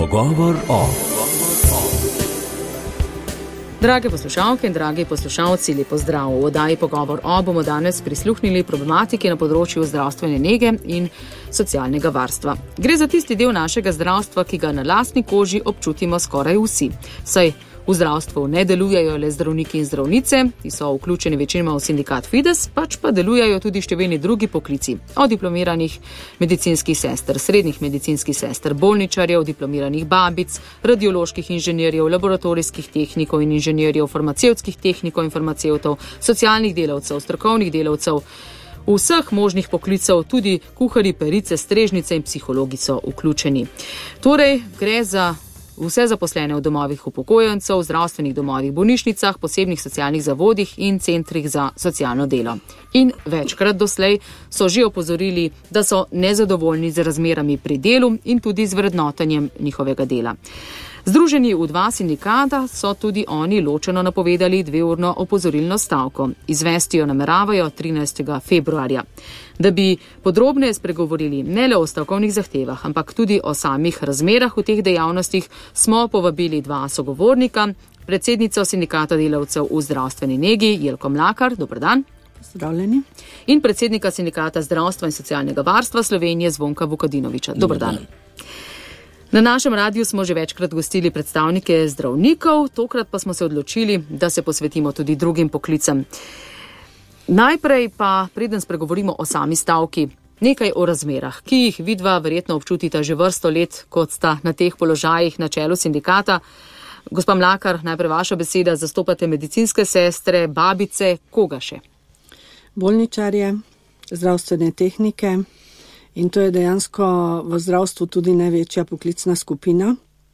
Pogovor o. Drage poslušalke in dragi poslušalci, lep pozdrav. V oddaji Pogovor o bomo danes prisluhnili problematiki na področju zdravstvene nege in socialnega varstva. Gre za tisti del našega zdravstva, ki ga na lastni koži občutimo skoraj vsi. Saj v zdravstvu ne delujejo le zdravniki in zdravnice, ki so vključeni večinoma v sindikat Fides, pač pa delujejo tudi številni drugi poklici, od diplomiranih medicinskih sester, srednjih medicinskih sester, bolničarjev, diplomiranih babic, radioloških inženirjev, laboratorijskih tehnikov in inženirjev, farmacevtskih tehnikov in farmacevtov, socialnih delavcev, strokovnih delavcev, vseh možnih poklicev, tudi kuharji, perice, strežnice in psihologi so vključeni. Torej, gre za vse zaposlene v domovih upokojencev, zdravstvenih domovih, bolnišnicah, posebnih socialnih zavodih in centrih za socialno delo. In večkrat doslej so že opozorili, da so nezadovoljni z razmerami pri delu in tudi z vrednotenjem njihovega dela. Združeni v dva sindikata so tudi oni ločeno napovedali 2-urno opozorilno stavko. Izvesti jo nameravajo 13. februarja. Da bi podrobneje spregovorili ne le o stavkovnih zahtevah, ampak tudi o samih razmerah v teh dejavnostih, smo povabili dva sogovornika, predsednico sindikata delavcev v zdravstveni negi Jelko Mlakar, dober dan. Pozdravljeni. In predsednika sindikata zdravstva in socialnega varstva Slovenije Zvonka Vukadinoviča, dober dan. Na našem radiju smo že večkrat gostili predstavnike zdravnikov, tokrat pa smo se odločili, da se posvetimo tudi drugim poklicem. Najprej pa, preden spregovorimo o sami stavki, nekaj o razmerah, ki jih vidva verjetno občutita že vrsto let, kot sta na teh položajih na čelu sindikata. Gospa Mlakar, najprej vaša beseda, zastopate medicinske sestre, babice, koga še? Bolničarje, zdravstvene tehnike. In to je dejansko v zdravstvu tudi največja poklicna skupina,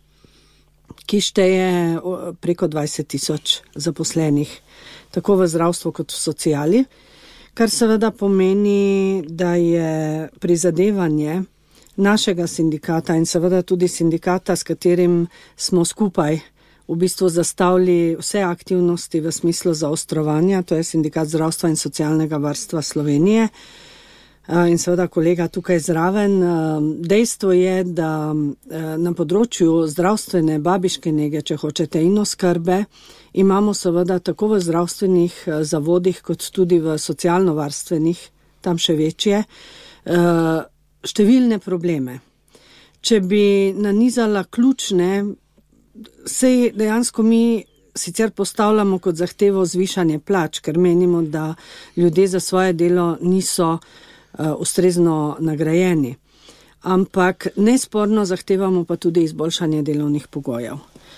ki šteje preko 20,000 zaposlenih, tako v zdravstvu kot v sociali, kar seveda pomeni, da je prizadevanje našega sindikata in seveda tudi sindikata, s katerim smo skupaj v bistvu zastavili vse aktivnosti v smislu zaostrovanja, to je Sindikat zdravstva in socialnega varstva Slovenije, in seveda kolega tukaj zraven. Dejstvo je, da na področju zdravstvene babiške nege, če hočete, in oskrbe, imamo seveda tako v zdravstvenih zavodih, kot tudi v socialno-varstvenih, tam še večje, številne probleme. Če bi nanizala ključne, sej dejansko mi sicer postavljamo kot zahtevo zvišanje plač, ker menimo, da ljudje za svoje delo niso ustrezno nagrajeni. Ampak nesporno zahtevamo pa tudi izboljšanje delovnih pogojev.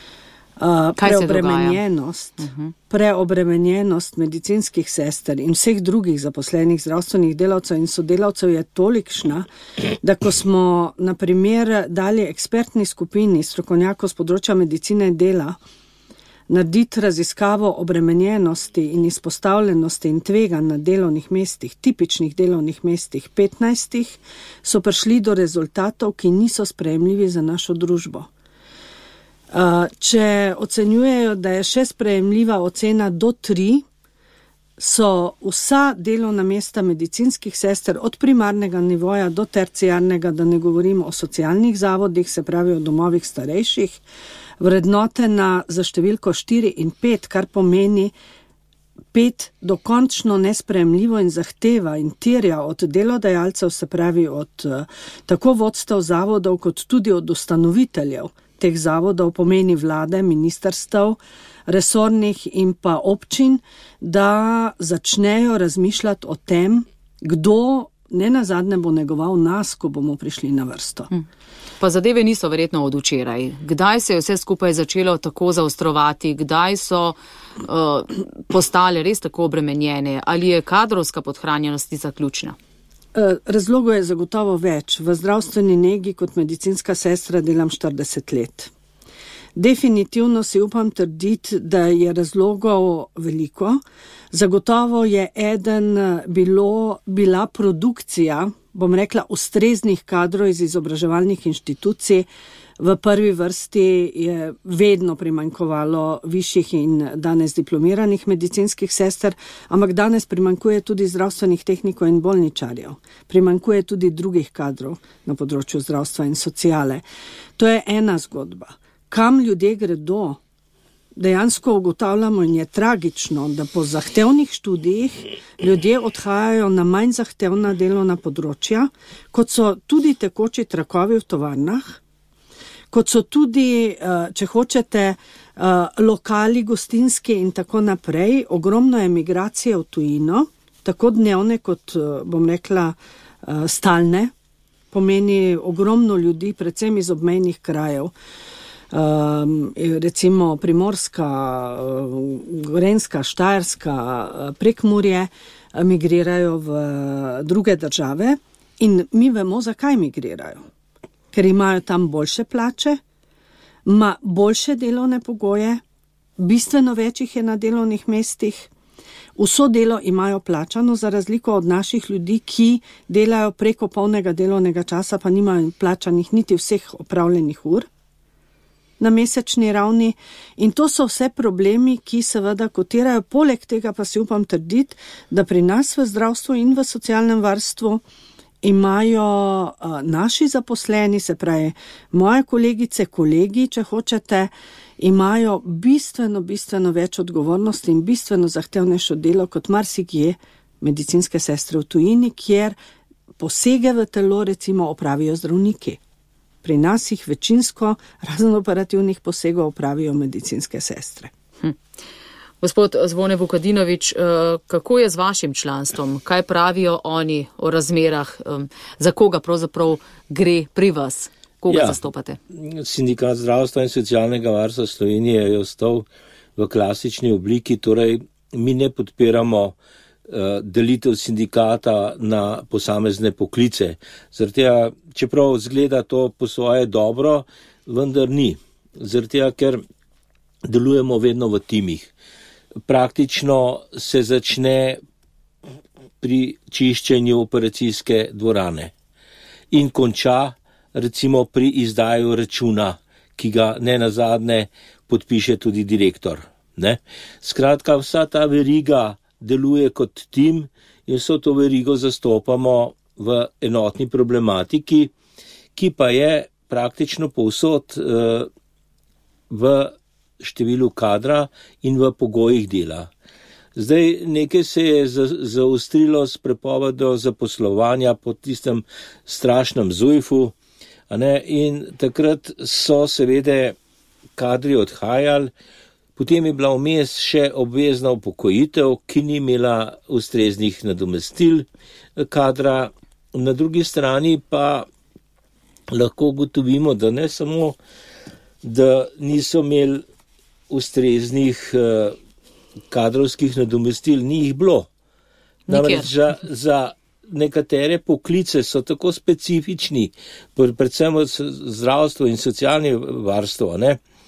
Preobremenjenost medicinskih sester in vseh drugih zaposlenih zdravstvenih delavcev in sodelavcev je tolikšna, da ko smo na primer dali ekspertni skupini strokovnjakov z področja medicine dela narediti raziskavo obremenjenosti in izpostavljenosti in tveganj na delovnih mestih, tipičnih delovnih mestih 15, so prišli do rezultatov, ki niso sprejemljivi za našo družbo. Če ocenjujejo, da je še sprejemljiva ocena do 3, so vsa delovna mesta medicinskih sester od primarnega nivoja do terciarnega, da ne govorimo o socialnih zavodih, se pravi o domovih starejših, vrednotena za številko 4 in 5, kar pomeni 5 dokončno nesprejemljivo in zahteva in terja od delodajalcev, se pravi od tako vodstev zavodov, kot tudi od ustanoviteljev teh zavodov, pomeni vlade, ministrstev, resornih in pa občin, da začnejo razmišljati o tem, kdo nenazadnje bo negoval nas, ko bomo prišli na vrsto. Pa zadeve niso verjetno od včeraj. Kdaj se je vse skupaj začelo tako zaostrovati? Kdaj so postale res tako obremenjene? Ali je kadrovska podhranjenost zaključna? Razlogov je zagotovo več. V zdravstveni negi kot medicinska sestra delam 40 let. Definitivno si upam trditi, da je razlogov veliko. Zagotovo je bila produkcija, bom rekla, ustreznih kadrov iz izobraževalnih inštitucij V prvi vrsti je vedno primanjkovalo višjih in danes diplomiranih medicinskih sester, ampak danes primanjkuje tudi zdravstvenih tehnikov in bolničarjev. Primanjkuje tudi drugih kadrov na področju zdravstva in sociale. To je ena zgodba. Kam ljudje gredo? Dejansko ugotavljamo in je tragično, da po zahtevnih študijih ljudje odhajajo na manj zahtevna delovna področja, kot so tudi tekoči trakovi v tovarnah, kot so tudi, če hočete, lokali, gostinski in tako naprej. Ogromno emigracije v tujino, tako dnevne kot, bom rekla, stalne, pomeni ogromno ljudi, predvsem iz obmejnih krajev. Recimo Primorska, Gorenjska, Štajerska, Prekmurje migrirajo v druge države in mi vemo, zakaj migrirajo. Ker imajo tam boljše plače, boljše delovne pogoje, bistveno več jih je na delovnih mestih, vso delo imajo plačano, za razliko od naših ljudi, ki delajo preko polnega delovnega časa, pa nimajo plačanih niti vseh opravljenih ur na mesečni ravni. In to so vse problemi, ki seveda kotirajo. Poleg tega pa si upam trditi, da pri nas v zdravstvu in v socialnem varstvu imajo naši zaposleni, se pravi moje kolegice, kolegi, če hočete, imajo bistveno več odgovornosti in bistveno zahtevnejšo delo kot marsikje medicinske sestre v tujini, kjer posege v telo recimo opravijo zdravniki. Pri nas jih večinsko razen operativnih posegov opravijo medicinske sestre. Gospod Zvone Vukadinovič, kako je z vašim članstvom? Kaj pravijo oni o razmerah? Za koga pravzaprav gre pri vas? Koga zastopate? Sindikat zdravstva in socialnega varstva Slovenije je ostal v klasični obliki, torej mi ne podpiramo delitev sindikata na posamezne poklice. Zaradi tega, čeprav zgleda to po svoje dobro, vendar ni. Zaradi tega, ker delujemo vedno v timih. Praktično se začne pri čiščenju operacijske dvorane in konča recimo pri izdaju računa, ki ga nenazadnje podpiše tudi direktor. Ne? Skratka, vsa ta veriga deluje kot tim in vso to verigo zastopamo v enotni problematiki, ki pa je praktično povsod v številu kadra in v pogojih dela. Zdaj nekaj se je zaostrilo s prepovedjo zaposlovanja po tistem strašnem ZUJF-u, in takrat so seveda kadri odhajali. Potem je bila vmes še obvezna upokojitev, ki ni imela ustreznih nadomestil kadra. Na drugi strani pa lahko ugotovimo, da ne samo, da niso imeli ustreznih kadrovskih nadomestil, ni jih bilo. Namreč za nekatere poklice so tako specifični, predvsem zdravstvo in socialno varstvo,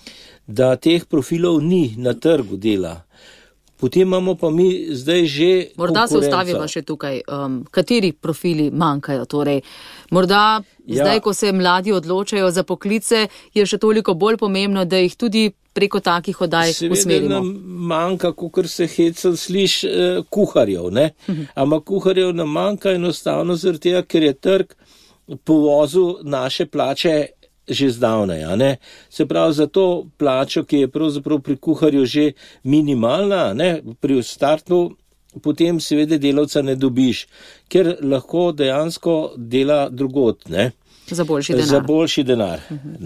da teh profilov ni na trgu dela. Potem imamo pa mi zdaj že morda se ustavimo še tukaj. Kateri profili manjkajo? Torej, morda zdaj, ko se mladi odločajo za poklice, je še toliko bolj pomembno, da jih tudi preko takih oddaj usmerimo. Seveda nam manjka, kakor se hecno sliši, kuharjev, Ampak kuharjev nam manjka enostavno zaradi tega, ker je trg povozil naše plače že zdavnaj, Se pravi, za to plačo, ki je pravzaprav pri kuharju že minimalna, pri startu, potem seveda delavca ne dobiš, ker lahko dejansko dela drugod, Za boljši denar. Za boljši denar,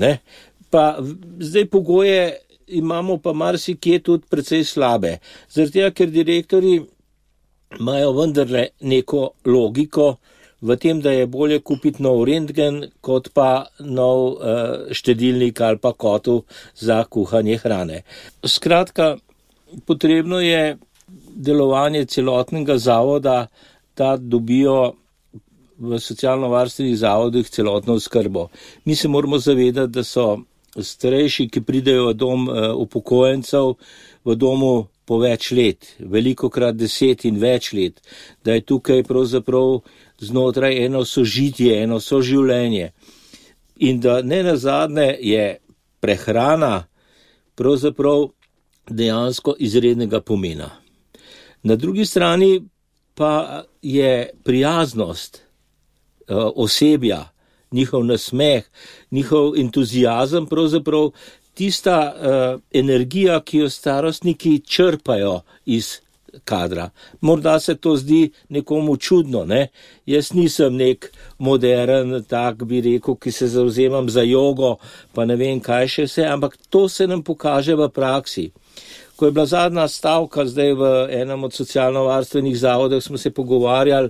Pa zdaj pogoje imamo pa marsikje tudi precej slabe. Zaradi tega, ker direktorji imajo vendarle neko logiko v tem, da je bolje kupiti nov rentgen, kot pa nov štedilnik ali pa kotel za kuhanje hrane. Skratka, potrebno je delovanje celotnega zavoda, da dobijo v socialno-varstvenih zavodih celotno oskrbo. Mi se moramo zavedati, da so starejši, ki pridejo v dom upokojencev, v domu po več let, velikokrat 10 in več let, da je tukaj pravzaprav znotraj eno sožitje, eno soživljenje. in da ne nazadnje je prehrana pravzaprav dejansko izrednega pomena. Na drugi strani pa je prijaznost osebja, njihov nasmeh, njihov entuzijazem, pravzaprav tista energija, ki jo starostniki črpajo iz kadra. Morda se to zdi nekomu čudno, ne? Jaz nisem nek modern, tak bi rekel, ki se zavzemam za jogo, pa ne vem kaj še vse, ampak to se nam pokaže v praksi. Ko je bila zadnja stavka zdaj v enem od socialno-varstvenih zavodov, smo se pogovarjali,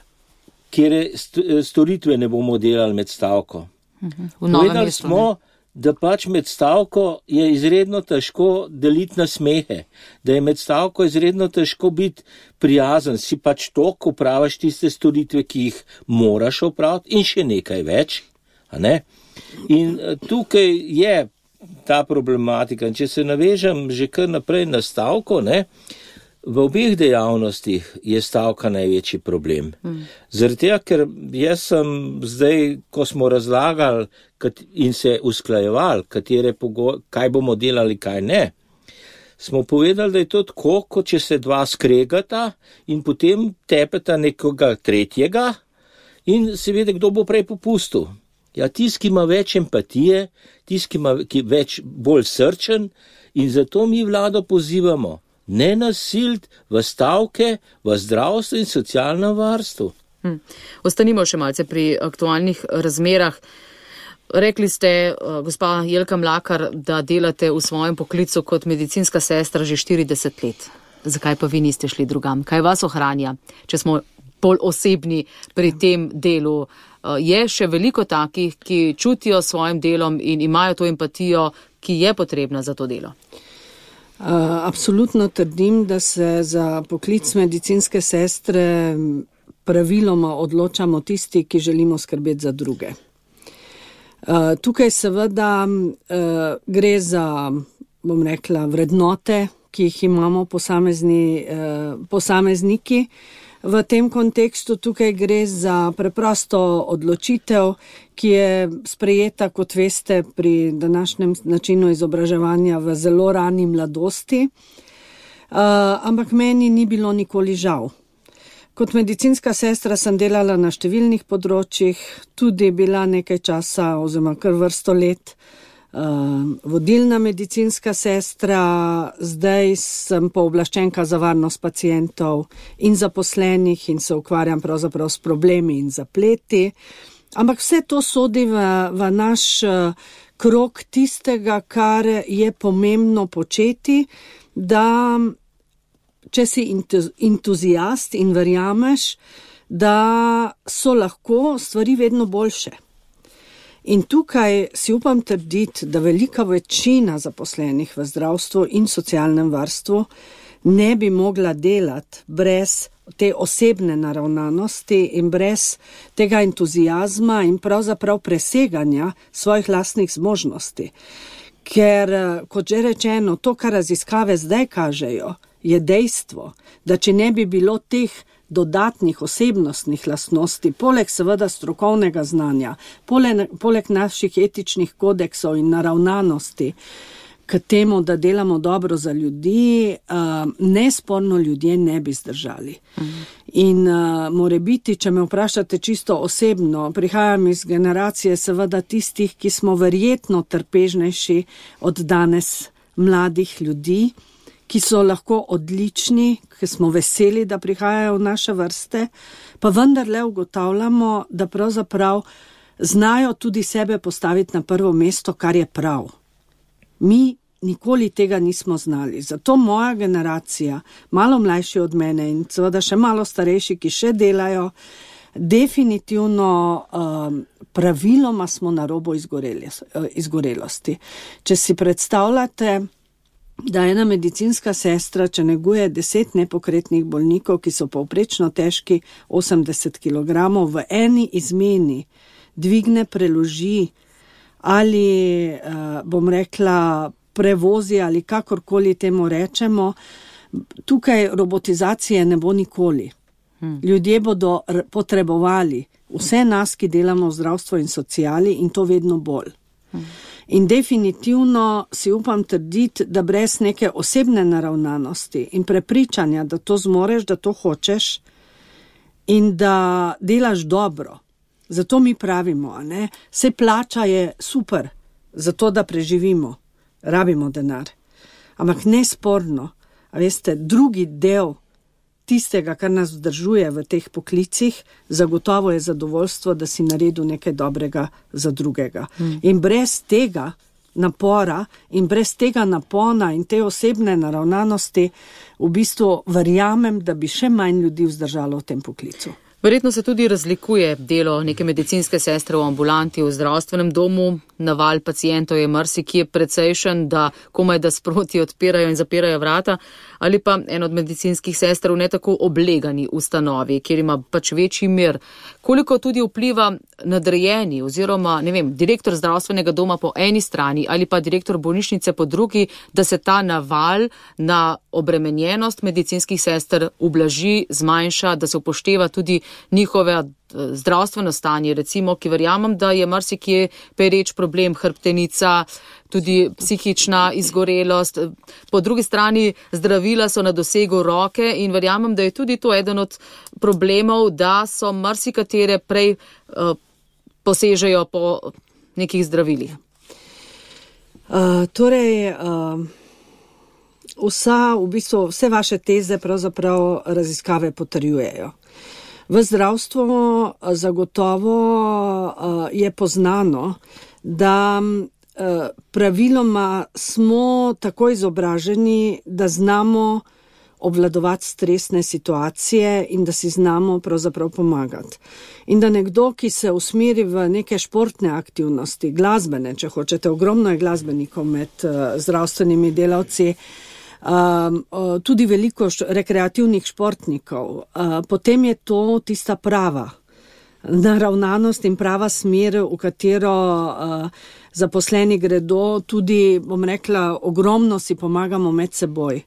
kjer storitve ne bomo delali med stavko. Povedali smo, da pač med stavko je izredno težko deliti nasmehe, da je med stavko izredno težko biti prijazen, si pač toliko opraviš tiste storitve, ki jih moraš opraviti in še nekaj več. A ne? In tukaj je ta problematika. In če se navežem že kar naprej na stavko, ne, v obeh dejavnostih je stavka največji problem. Zaradi tega, ker jaz sem zdaj, ko smo razlagali in se usklajevali, kaj bomo delali, kaj ne, smo povedali, da je to tako, kot če se dva skregata in potem tepeta nekoga tretjega in seveda, kdo bo prej popustil. Ja, tisti, ki ima več empatije, tisti, ki je bolj srčen, in zato mi vlado pozivamo, ne nasilt v stavke, v zdravstvu in socialnem varstvu. Ostanimo še malce pri aktualnih razmerah. Rekli ste, gospa Jelka Mlakar, da delate v svojem poklicu kot medicinska sestra že 40 let. Zakaj pa vi niste šli drugam? Kaj vas ohranja, če smo bolj osebni pri tem delu? Je še veliko takih, ki čutijo svojim delom in imajo to empatijo, ki je potrebna za to delo? Absolutno trdim, da se za poklic medicinske sestre praviloma odločamo tisti, ki želimo skrbeti za druge. Tukaj seveda gre za, bom rekla, vrednote, ki jih imamo posamezniki. V tem kontekstu tukaj gre za preprosto odločitev, ki je sprejeta, kot veste, pri današnjem načinu izobraževanja v zelo rani mladosti, ampak meni ni bilo nikoli žal. Kot medicinska sestra sem delala na številnih področjih, tudi bila nekaj časa oziroma kar vrsto let vodilna medicinska sestra, zdaj sem pooblaščenka za varnost pacientov in zaposlenih in se ukvarjam pravzaprav s problemi in zapleti. Ampak vse to sodi v naš krog tistega, kar je pomembno početi, da če si entuzijast in verjameš, da so lahko stvari vedno boljše. In tukaj si upam trditi, da velika večina zaposlenih v zdravstvu in socialnem varstvu ne bi mogla delati brez te osebne naravnanosti in brez tega entuzijazma in pravzaprav preseganja svojih lastnih zmožnosti. Ker, kot že rečeno, to, kar raziskave zdaj kažejo, je dejstvo, da če ne bi bilo teh dodatnih osebnostnih lastnosti, poleg seveda strokovnega znanja, poleg naših etičnih kodeksov in naravnanosti, k temu, da delamo dobro za ljudi, nesporno ljudje ne bi zdržali. In morebiti, če me vprašate čisto osebno, prihajam iz generacije seveda tistih, ki smo verjetno trpežnejši od danes mladih ljudi, ki so lahko odlični, ki smo veseli, da prihajajo v naše vrste, pa vendarle ugotavljamo, da pravzaprav znajo tudi sebe postaviti na prvo mesto, kar je prav. Mi nikoli tega nismo znali. Zato moja generacija, malo mlajši od mene in seveda še malo starejši, ki še delajo, definitivno praviloma smo na robu izgorelosti. Če si predstavljate, da ena medicinska sestra, če neguje 10 nepokretnih bolnikov, ki so povprečno težki 80 kg, v eni izmeni dvigne, preloži ali, bom rekla, prevozi ali kakorkoli temu rečemo, tukaj robotizacije ne bo nikoli. Ljudje bodo potrebovali vse nas, ki delamo v zdravstvu in sociali, in to vedno bolj. In definitivno si upam trditi, da brez neke osebne naravnanosti in prepričanja, da to zmoreš, da to hočeš in da delaš dobro. Zato mi pravimo, ne? Vse plača je super, zato da preživimo, rabimo denar. Ampak nesporno, a veste, drugi del tistega, kar nas vzdržuje v teh poklicih, zagotovo je zadovoljstvo, da si naredil nekaj dobrega za drugega. In brez tega napora in brez tega napona in te osebne naravnanosti v bistvu verjamem, da bi še manj ljudi vzdržalo v tem poklicu. Verjetno se tudi razlikuje delo neke medicinske sestre v ambulanti, v zdravstvenem domu. Naval pacientov je marsikje precejšen, da komaj da sproti odpirajo in zapirajo vrata, ali pa en od medicinskih sester v ne tako oblegani ustanovi, kjer ima pač večji mir. Koliko tudi vpliva nadrejeni oziroma, ne vem, direktor zdravstvenega doma po eni strani ali pa direktor bolnišnice po drugi, da se ta naval na obremenjenost medicinskih sester ublaži, zmanjša, da se upošteva tudi njihove zdravstveno stanje, recimo, ki verjamem, da je marsikje pereč problem, hrbtenica, tudi psihična izgorelost. Po drugi strani zdravila so na dosegu roke in verjamem, da je tudi to eden od problemov, da so marsikatere prej posežejo po nekih zdravilih. Vse vaše teze pravzaprav raziskave potrjujejo. V zdravstvu zagotovo je poznano, da praviloma smo tako izobraženi, da znamo obvladovati stresne situacije in da si znamo pravzaprav pomagati. In da nekdo, ki se usmeri v neke športne aktivnosti, glasbene, če hočete, ogromno je glasbenikov med zdravstvenimi delavci, tudi veliko rekreativnih športnikov, potem je to tista prava naravnanost in prava smer, v katero zaposleni gredo, tudi, bom rekla, ogromno si pomagamo med seboj.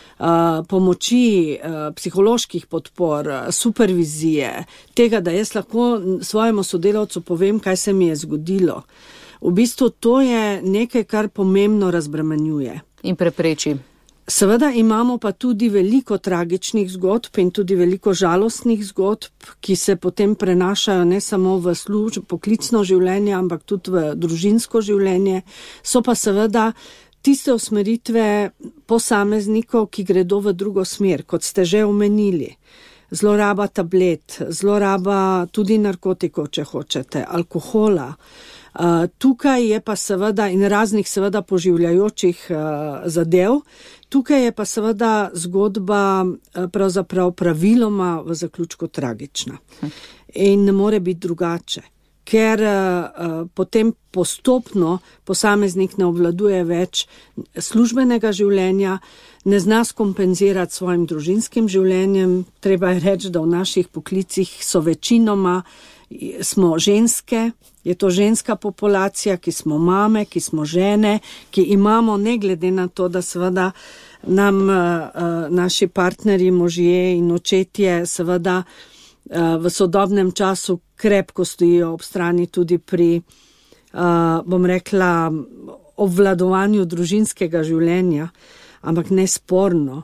Pomoči, psiholoških podpor, supervizije, tega, da jaz lahko svojemu sodelavcu povem, kaj se mi je zgodilo. V bistvu to je nekaj, kar pomembno razbremenjuje. In prepreči. Seveda imamo pa tudi veliko tragičnih zgodb in tudi veliko žalostnih zgodb, ki se potem prenašajo ne samo v poklicno življenje, ampak tudi v družinsko življenje. So pa seveda tiste usmeritve posameznikov, ki gredo v drugo smer, kot ste že omenili. Zloraba tablet, zloraba tudi narkotikov, če hočete, alkohola. Tukaj je pa seveda in raznih seveda poživljajočih zadev, tukaj je pa seveda zgodba pravzaprav praviloma v zaključku tragična. In ne more biti drugače, ker potem postopno posameznik ne obvladuje več službenega življenja, ne zna skompenzirati svojim družinskim življenjem. Treba je reči, da v naših poklicih so večinoma smo ženske, je to ženska populacija, ki smo mame, ki smo žene, ki imamo, ne glede na to, da seveda nam naši partnerji, možje in očetje seveda v sodobnem času krepko stojijo ob strani tudi pri, bom rekla, obvladovanju družinskega življenja, ampak nesporno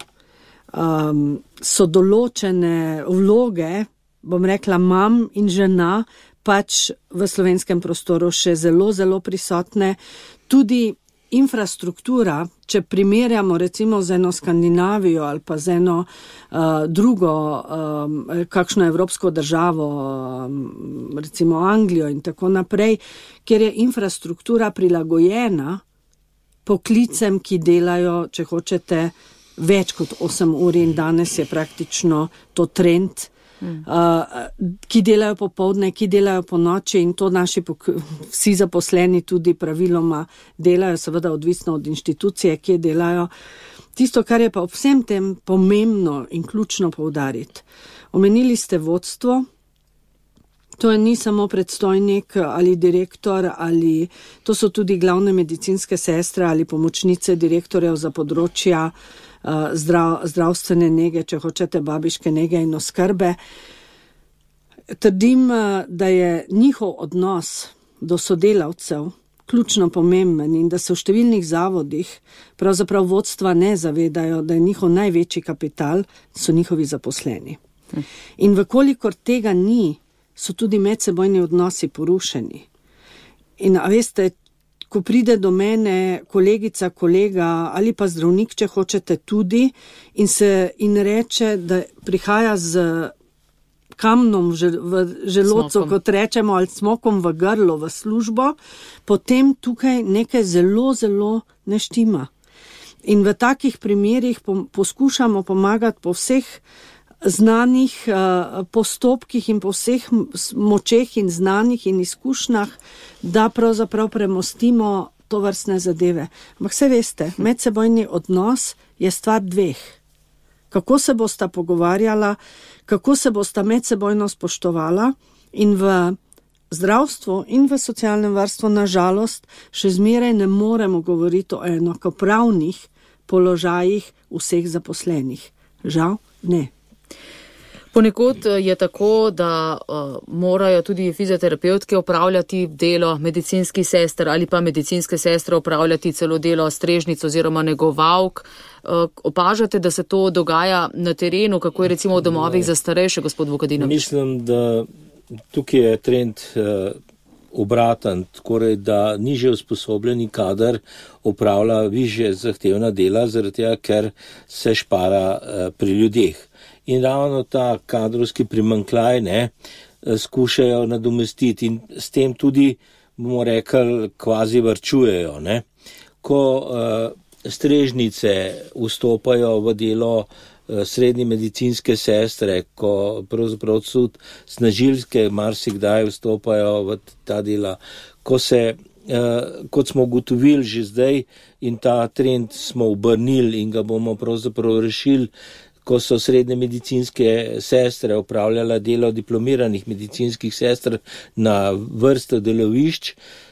so določene vloge, bom rekla, mam in žena, pač v slovenskem prostoru še zelo, zelo prisotne. Tudi infrastruktura, če primerjamo recimo z eno Skandinavijo ali pa z eno drugo, kakšno evropsko državo, recimo Anglijo in tako naprej, kjer je infrastruktura prilagojena poklicem, ki delajo, če hočete, več kot 8 ur in danes je praktično to trend, ki delajo popoldne, ki delajo po noči in to naši vsi zaposleni tudi praviloma delajo, seveda odvisno od inštitucije, kje delajo. Tisto, kar je pa ob vsem tem pomembno in ključno poudariti. Omenili ste vodstvo, to ni samo predstojnik ali direktor, ali to so tudi glavne medicinske sestre ali pomočnice direktorjev za področja zdravstvene nege, če hočete babiške nege in oskrbe. Trdim, da je njihov odnos do sodelavcev ključno pomemben in da se v številnih zavodih pravzaprav vodstva ne zavedajo, da je njihov največji kapital so njihovi zaposleni. In vkolikor tega ni, so tudi medsebojni odnosi porušeni. In a veste, ko pride do mene kolegica, kolega ali pa zdravnik, če hočete tudi, in reče, da prihaja z kamnom v želodcu, kot rečemo, ali smokom v grlo v službo, potem tukaj nekaj zelo, zelo ne štima. In v takih primerih poskušamo pomagati po vseh znanih postopkih in po vseh močeh in znanjih in izkušnjah, da pravzaprav premostimo tovrstne zadeve. Ampak se veste, medsebojni odnos je stvar dveh. Kako se bosta pogovarjala, kako se bosta medsebojno spoštovala, in v zdravstvu in v socialnem varstvu na žalost še zmeraj ne moremo govoriti o enakopravnih položajih vseh zaposlenih. Žal ne. Ponekod je tako, da morajo tudi fizioterapevtke opravljati delo medicinskih sester ali pa medicinske sestre opravljati celo delo strežnic oziroma negovalk. Opažate, da se to dogaja na terenu, kako je recimo v domovih za starejše, gospod Vukadinovič? Mislim, da tukaj je trend obraten, torej da nižje usposobljeni kader opravlja višje zahtevna dela, zaradi tega, ker se špara pri ljudeh. In ravno ta kadrovski primanjkljaj skušajo nadomestiti in s tem tudi, bomo rekli, kvazi varčujejo. Ko strežnice vstopajo v delo srednje medicinske sestre, ko pravzaprav tudi snažilske marsikdaj vstopajo v ta dela, ko se, kot smo ugotovili že zdaj in ta trend smo obrnili in ga bomo pravzaprav rešili, ko so srednje medicinske sestre opravljala delo diplomiranih medicinskih sester na vrsto delovišč,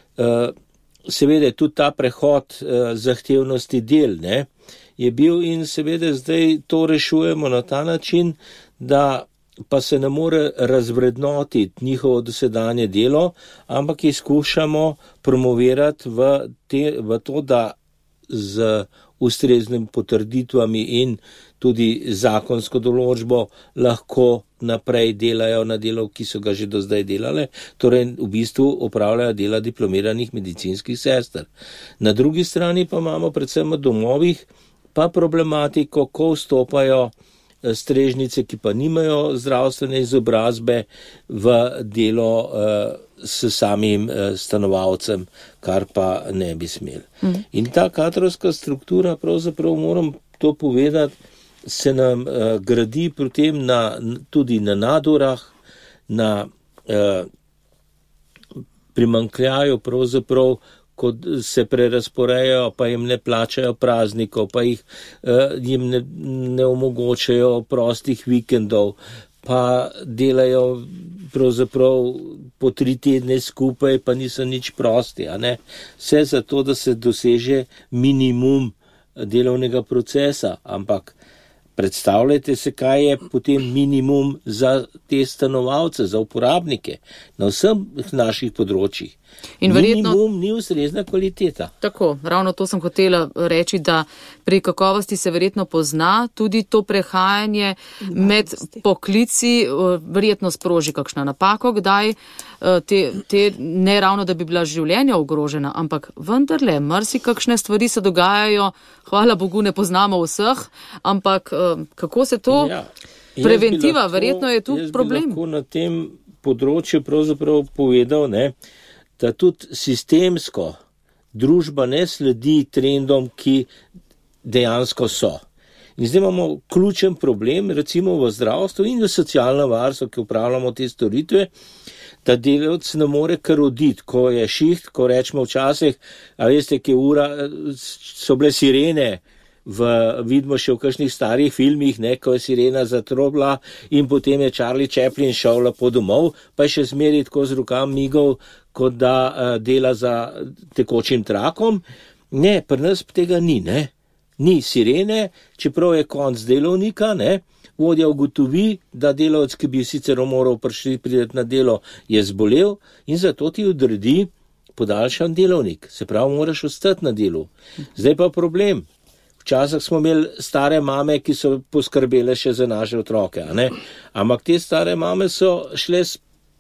seveda tudi ta prehod zahtevnosti del je bil in seveda zdaj to rešujemo na ta način, da pa se ne more razvrednotiti njihovo dosedanje delo, ampak jih skušamo promovirati v to, da z ustreznim potrditvami in tudi zakonsko določbo lahko naprej delajo na delo, ki so ga že do zdaj delale, torej v bistvu opravljajo dela diplomiranih medicinskih sester. Na drugi strani pa imamo predvsem v domovih pa problematiko, ko vstopajo strežnice, ki pa nimajo zdravstvene izobrazbe v delo s samim stanovalcem, kar pa ne bi smeli. In ta kadrovska struktura, pravzaprav moram to povedati, se nam gradi potem tudi na nadurah, na primanjkljaju pravzaprav, ko se prerasporejo, pa jim ne plačajo praznikov, pa jim ne omogočajo prostih vikendov, pa delajo pravzaprav po 3 tedne skupaj, pa niso nič prosti. Vse zato, da se doseže minimum delovnega procesa, ampak predstavljajte se, kaj je potem minimum za te stanovalce, za uporabnike na vseh naših področjih. In minimum ni ustrezna kvaliteta. Tako, ravno to sem hotela reči, da pri kakovosti se verjetno pozna tudi to prehajanje med poklici, verjetno sproži kakšna napako, kdaj ne ravno, da bi bila življenja ogrožena, ampak vendarle, marsikakšne stvari se dogajajo, hvala Bogu, ne poznamo vseh, ampak kako se to preventiva, verjetno je tu problem. Jaz bi lahko na tem področju pravzaprav povedal, da tudi sistemsko družba ne sledi trendom, ki dejansko so. In zdaj imamo ključen problem, recimo v zdravstvu in v socialnem varstvu, ki upravljamo te storitve, da delavec ne more kar oditi, ko je šiht, ko rečemo včasih, a veste, ki ura, so bile sirene, vidimo še v kakšnih starih filmih, ko je sirena zatrobla in potem je Charlie Chaplin šel lepo domov, pa je še zmeri tako z rokam migov, kot da dela za tekočim trakom. Ne, pri nas tega ni, Ni sirene, čeprav je konc delovnika, ne, vodja ugotovi, da delavec, ki bi sicer moral priti na delo, je zbolel in zato ti odredi podaljšan delovnik. Se pravi, moraš ostati na delu. Zdaj pa problem. Včasih smo imeli stare mame, ki so poskrbele še za naše otroke, ne? Ampak te stare mame so šle s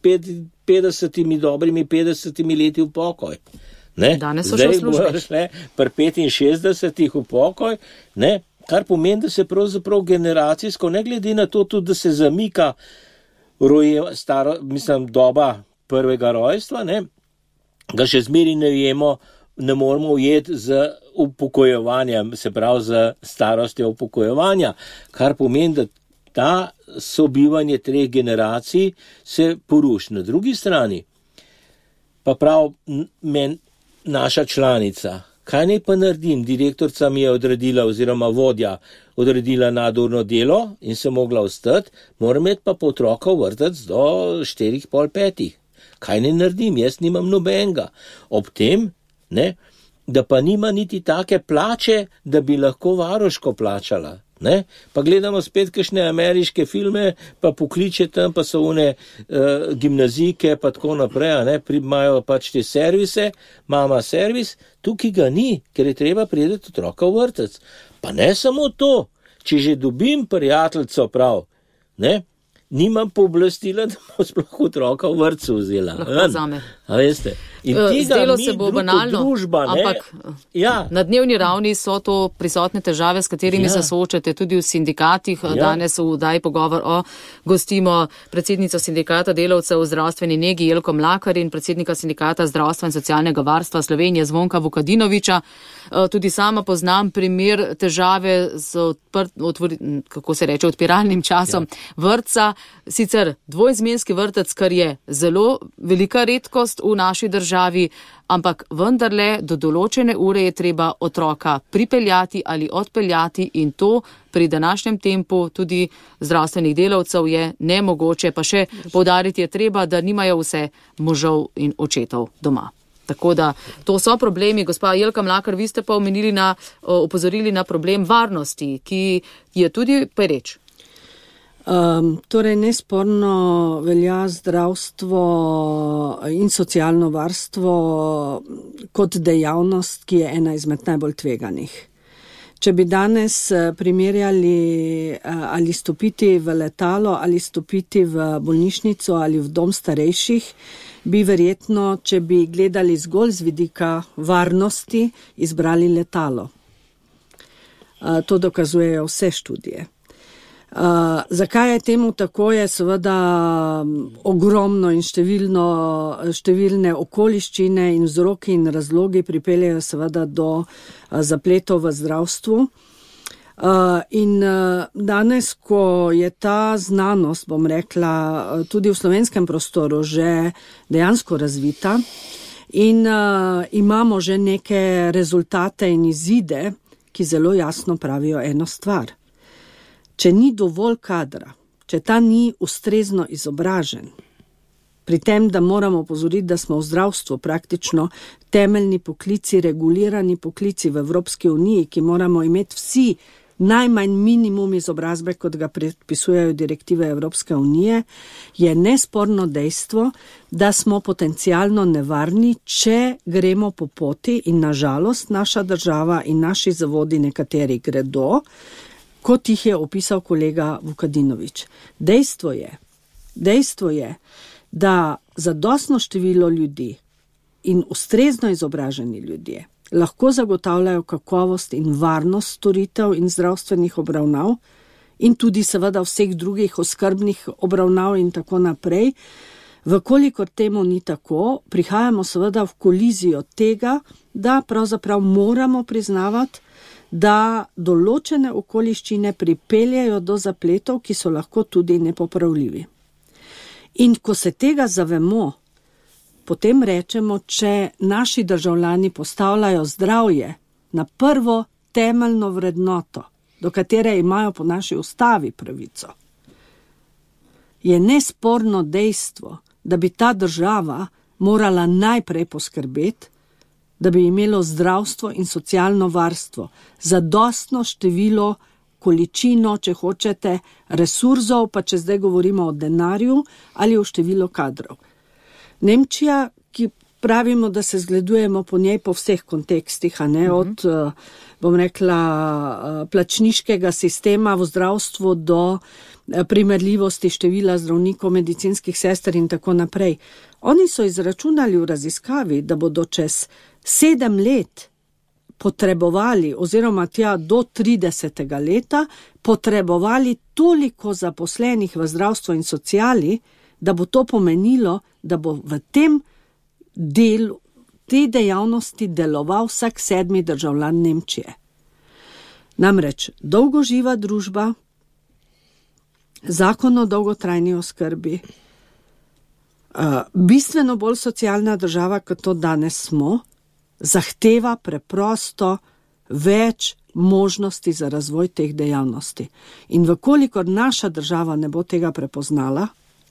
50 leti v pokoj. Ne? Danes so še službe. Zdaj bojo šle pri 65 v pokoj, ne? Kar pomeni, da se pravzaprav generacijsko, ne glede na to tudi, da se zamika doba prvega rojstva, ne? Ga še zmeri ne moramo ujeti z upokojevanjem, se pravi z starostjo upokojevanja, kar pomeni, da ta sobivanje 3 generacij se poruši. Na drugi strani pa prav naša članica, kaj naj pa naredim? Direktorica mi je odredila oziroma vodja odredila nadurno delo in se mogla ostati, moram imeti pa otroka v vrtec do 4:30. Kaj ne naredim? Jaz nimam nobenega. Ob tem, ne, da pa nima niti take plače, da bi lahko varuško plačala. Ne? Pa gledamo spet kakšne ameriške filme, pa pokliče tam, pa so one gimnazijke, pa tako naprej, ne? Imajo pač te servise, mama servis, tukaj ga ni, ker je treba priti otroka v vrtec. Pa ne samo to, če že dobim prijateljco prav, ne? Nimam pooblastila, da bo sploh otroka v vrtcu vzela. Lahko zame. A veste? Zdelo se bo banalno, družba, ampak ja. Na dnevni ravni so to prisotne težave, s katerimi se soočate tudi v sindikatih. Ja. Danes v Oddaji Pogovor gostimo predsednico sindikata delavcev v zdravstveni negi Jelko Mlakar in predsednika sindikata zdravstva in socialnega varstva Slovenije Zvonka Vukadinoviča. Tudi sama poznam primer težave z odpiralnim časom vrtca. Sicer dvoizmenski vrtec, kar je zelo velika redkost v naši državi, ampak vendarle do določene ure je treba otroka pripeljati ali odpeljati in to pri današnjem tempu tudi zdravstvenih delavcev je nemogoče, pa še poudariti je treba, da nimajo vse možov in očetov doma. Tako da to so problemi. Gospa Jelka Mlakar, vi ste pa opozorili na problem varnosti, ki je tudi pereč. Torej, nesporno velja zdravstvo in socialno varstvo kot dejavnost, ki je ena izmed najbolj tveganih. Če bi danes primerjali ali stopiti v letalo, ali stopiti v bolnišnico ali v dom starejših, bi verjetno, če bi gledali zgolj z vidika varnosti, izbrali letalo. To dokazujejo vse študije. Zakaj je temu tako, je seveda ogromno in številne okoliščine in vzroki in razlogi pripeljajo seveda do zapletov v zdravstvu. In danes, ko je ta znanost, bom rekla, tudi v slovenskem prostoru že dejansko razvita in imamo že neke rezultate in izide, ki zelo jasno pravijo eno stvar. Če ni dovolj kadra, če ta ni ustrezno izobražen, pri tem, da moramo opozoriti, da smo v zdravstvu praktično temeljni poklici, regulirani poklici v Evropski uniji, ki moramo imeti vsi najmanj minimum izobrazbe, kot ga predpisujejo direktive Evropske unije, je nesporno dejstvo, da smo potencialno nevarni, če gremo po poti in nažalost naša država in naši zavodi nekateri gredo, kot jih je opisal kolega Vukadinovič. Dejstvo je, da zadostno število ljudi in ustrezno izobraženi ljudje lahko zagotavljajo kakovost in varnost storitev in zdravstvenih obravnav in tudi seveda vseh drugih oskrbnih obravnav in tako naprej. Vkolikor temu ni tako, prihajamo seveda v kolizijo tega, da pravzaprav moramo priznavati, da določene okoliščine pripeljajo do zapletov, ki so lahko tudi nepopravljivi. In ko se tega zavemo, potem rečemo, če naši državljani postavljajo zdravje na prvo temeljno vrednoto, do katere imajo po naši ustavi pravico, je nesporno dejstvo, da bi ta država morala najprej poskrbeti, da bi imelo zdravstvo in socialno varstvo zadostno število, količino, če hočete, resursov, pa če zdaj govorimo o denarju ali o številu kadrov. Nemčija, ki pravimo, da se zgledujemo po njej po vseh kontekstih, a ne, od, bom rekla, plačniškega sistema v zdravstvu do primerljivosti števila zdravnikov, medicinskih sester in tako naprej. Oni so izračunali v raziskavi, da bodo čez 7 let potrebovali, oziroma tja do 30. leta, potrebovali toliko zaposlenih v zdravstvu in sociali, da bo to pomenilo, da bo v tem delu, te dejavnosti deloval vsak 7. državljan Nemčije. Namreč dolgoživa družba, zakon o dolgotrajni oskrbi, bistveno bolj socialna država, kot to danes smo, zahteva preprosto več možnosti za razvoj teh dejavnosti. In vkolikor naša država ne bo tega prepoznala,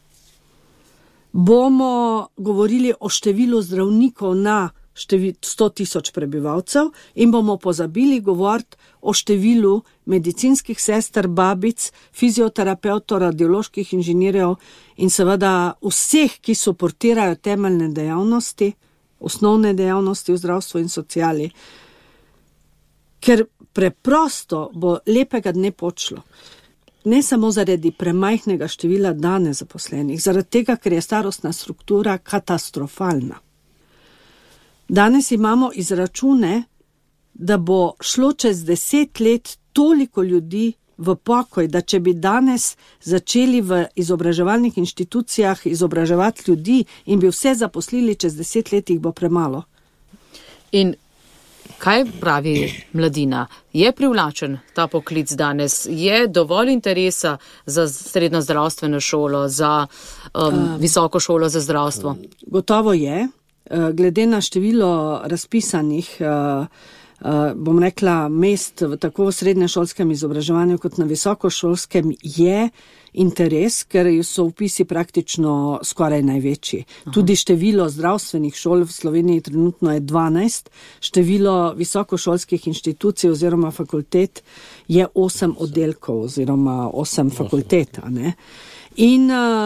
bomo govorili o številu zdravnikov na 100.000 prebivalcev in bomo pozabili govoriti o številu medicinskih sester, babic, fizioterapevtov, radioloških inženirjev in seveda vseh, ki suportirajo temeljne dejavnosti, osnovne dejavnosti v zdravstvu in sociali. Ker preprosto bo lepega dne počlo. Ne samo zaradi premajhnega števila danes zaposlenih, zaradi tega, ker je starostna struktura katastrofalna. Danes imamo izračune, da bo šlo čez 10 let toliko ljudi v pokoj, da če bi danes začeli v izobraževalnih inštitucijah izobraževati ljudi in bi vse zaposlili čez 10 let, jih bo premalo. In kaj pravi mladina? Je privlačen ta poklic danes? Je dovolj interesa za srednjo zdravstveno šolo, za visoko šolo za zdravstvo? Gotovo je. Glede na število razpisanih, bom rekla, mest tako v srednješolskem izobraževanju kot na visokošolskem je interes, ker so vpisi praktično skoraj največji. Tudi število zdravstvenih šol v Sloveniji trenutno je 12, število visokošolskih inštitucij oziroma fakultet je 8 oddelkov oziroma 8 fakultet, ne? In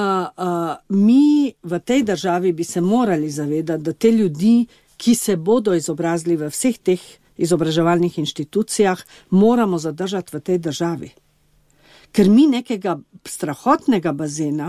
mi v tej državi bi se morali zavedati, da te ljudi, ki se bodo izobrazili v vseh teh izobraževalnih inštitucijah, moramo zadržati v tej državi. Ker mi nekega strahotnega bazena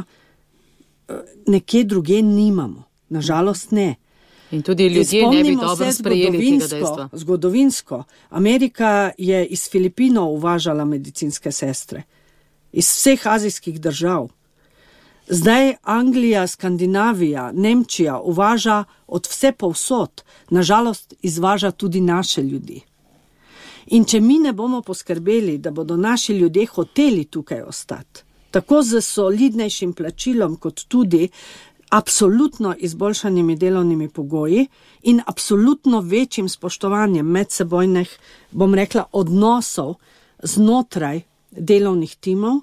nekje druge nimamo. Nažalost ne. In tudi ljudje ne bi dobro sprejeli tega dejstva. Zgodovinsko. Amerika je iz Filipinov uvažala medicinske sestre. Iz vseh azijskih držav. Zdaj Anglija, Skandinavija, Nemčija uvaža od vse povsod, nažalost izvaža tudi naše ljudi. In če mi ne bomo poskrbeli, da bodo naši ljudje hoteli tukaj ostati, tako z solidnejšim plačilom, kot tudi absolutno izboljšanimi delovnimi pogoji in absolutno večjim spoštovanjem medsebojnih, bom rekla, odnosov znotraj delovnih timov,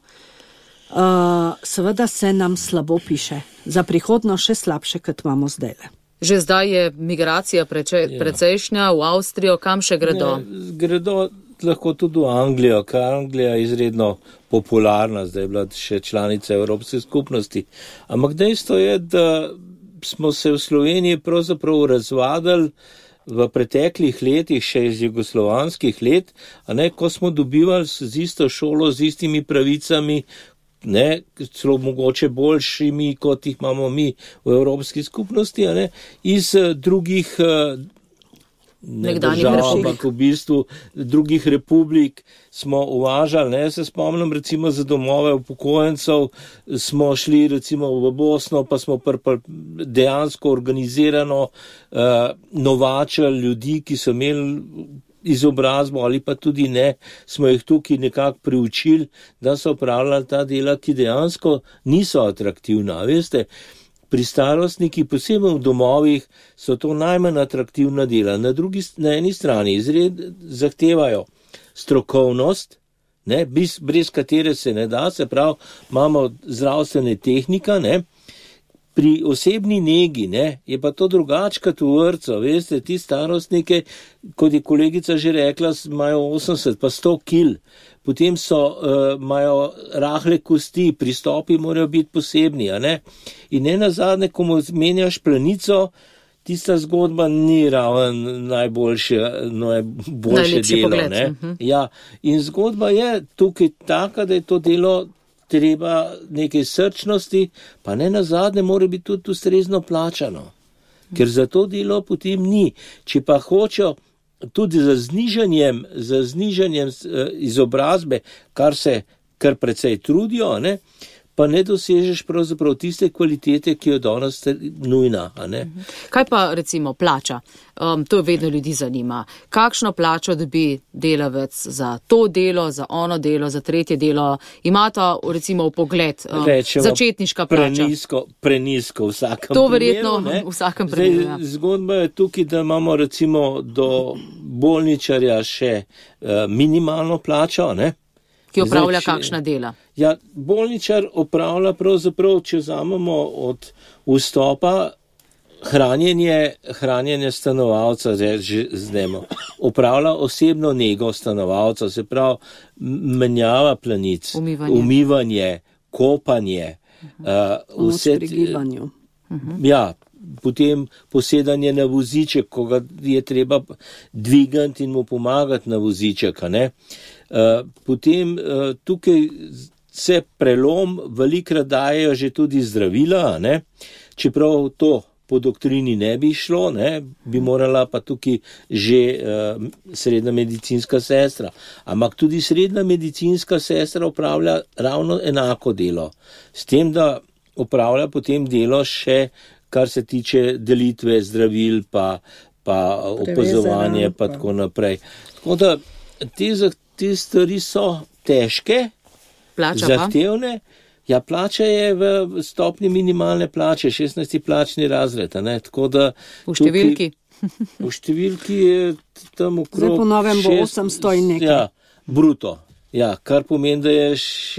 seveda se nam slabo piše. Za prihodnost še slabše, kot imamo zdajle. Že zdaj je migracija precejšnja v Avstrijo, kam še gredo? Gredo lahko tudi v Anglijo, ker Anglija je izredno popularna, zdaj je bila še članica Evropske skupnosti. Ampak dejstvo je, da smo se v Sloveniji pravzaprav razvadili v preteklih letih, še iz jugoslovanskih let, a ne, ko smo dobivali z isto šolo, z istimi pravicami, ne, celo mogoče boljšimi, kot jih imamo mi v Evropski skupnosti, ne, iz drugih držav, ampak v bistvu drugih republik smo uvažali, ne, se spomnim recimo za domove upokojencev, smo šli recimo v Bosno, pa smo dejansko organizirano novačili ljudi, ki so imeli izobrazbo ali pa tudi ne, smo jih tukaj nekako priučili, da so opravljali ta dela, ki dejansko niso atraktivna. Veste, pri starostniki, posebej v domovih, so to najmanj atraktivna dela. Na eni strani zahtevajo strokovnost, ne, brez katere se ne da, se pravi, imamo zdravstvene tehnika, ne, Pri osebni negi, ne, je pa to drugačka v vrtcu, veste, ti starostniki, kot je kolegica že rekla, imajo 80 pa 100 kil, potem imajo rahle kosti, pristopi morajo biti posebni, a ne. In ne nazadnje, ko mu menjaš planico, tista zgodba ni raven najboljše delo, pogled. Ne. Ja, in zgodba je tukaj taka, da je to delo treba nekaj srčnosti, pa ne nazadnje mora biti tudi ustrezno plačano, ker za to delo potem ni. Če pa hočejo tudi za znižanjem izobrazbe, kar precej trudijo, ne, pa ne dosežeš pravzaprav tiste kvalitete, ki jo danes nujna. A ne? Kaj pa recimo plača? To vedno ljudi zanima. Kakšno plačo dobi delavec za to delo, za ono delo, za tretje delo? Imata recimo pogled začetniška plača? Prenisko v vsakem primeru. To verjetno v vsakem primeru. Ja. Zgodba je tukaj, da imamo recimo do bolničarja še minimalno plačo, ne? Ki opravlja kakšna dela? Ja, bolničar opravlja pravzaprav, če vzamemo od vstopa hranjenje stanovalca, opravlja osebno nego stanovalca, se pravi menjava planic, umivanje, kopanje, vse pri gibanju. Ja, potem posedanje na voziček, ko ga je treba dvigati in mu pomagati na voziček, a ne. Potem tukaj se prelom velikrat dajejo že tudi zdravila, ne? Čeprav to po doktrini ne bi šlo, ne? Bi morala pa tukaj že srednja medicinska sestra. Ampak tudi srednja medicinska sestra opravlja ravno enako delo. S tem, da opravlja potem delo še, kar se tiče delitve zdravil, pa opazovanje, pa tako naprej. Tako da te stvari so težke, zahtevne. Ja, plača je v stopni minimalne plače, 16. plačni razred, ne? Tako da v številki? V številki je tam okrog... Zdaj po novem bo 800 in nekaj. Ja, bruto. Ja, kar pomeni, da je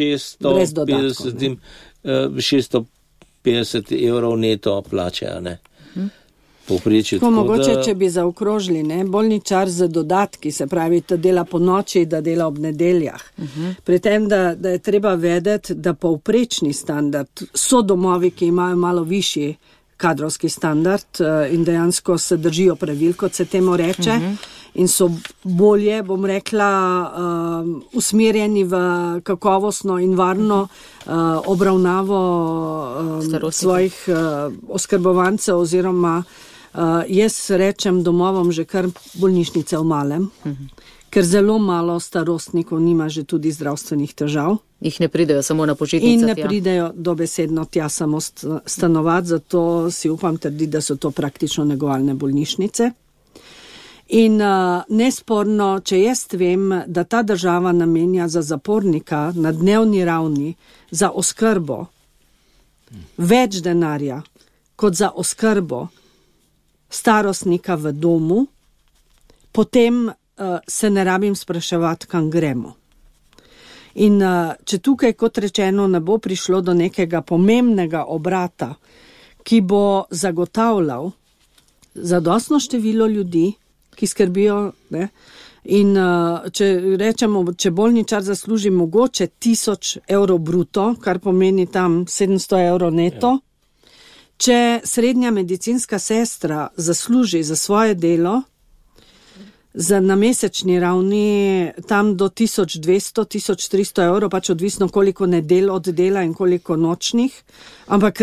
650 evrov neto plače, a ne? Poprečju, tako mogoče, če bi zaokrožili, ne, bolničar z dodatki, se pravi, da dela po noči, da dela ob nedeljah. Pri tem, da je treba vedeti, da povprečni standard so domovi, ki imajo malo višji kadrovski standard in dejansko se držijo pravil, kot se temu reče, in so bolje, bom rekla, usmerjeni v kakovostno in varno obravnavo svojih oskrbovancev oziroma jaz rečem domovom že kar bolnišnice v malem, ker zelo malo starostnikov nima že tudi zdravstvenih težav. Jih ne pridejo samo na počitnice. In ne pridejo dobesedno tja samo stanovati, zato si upam trditi, da so to praktično negovalne bolnišnice. In nesporno, če jaz vem, da ta država namenja za zapornika na dnevni ravni za oskrbo več denarja kot za oskrbo starostnika v domu, potem se ne rabim spraševati, kam gremo. In če tukaj, kot rečeno, ne bo prišlo do nekega pomembnega obrata, ki bo zagotavljal zadostno število ljudi, ki skrbijo, ne? In če rečemo, če bolničar zasluži mogoče 1000 evrov bruto, kar pomeni tam 700 evrov neto, če srednja medicinska sestra zasluži za svoje delo na mesečni ravni tam do 1200-1300 evrov, pač odvisno koliko nedel od dela in koliko nočnih, ampak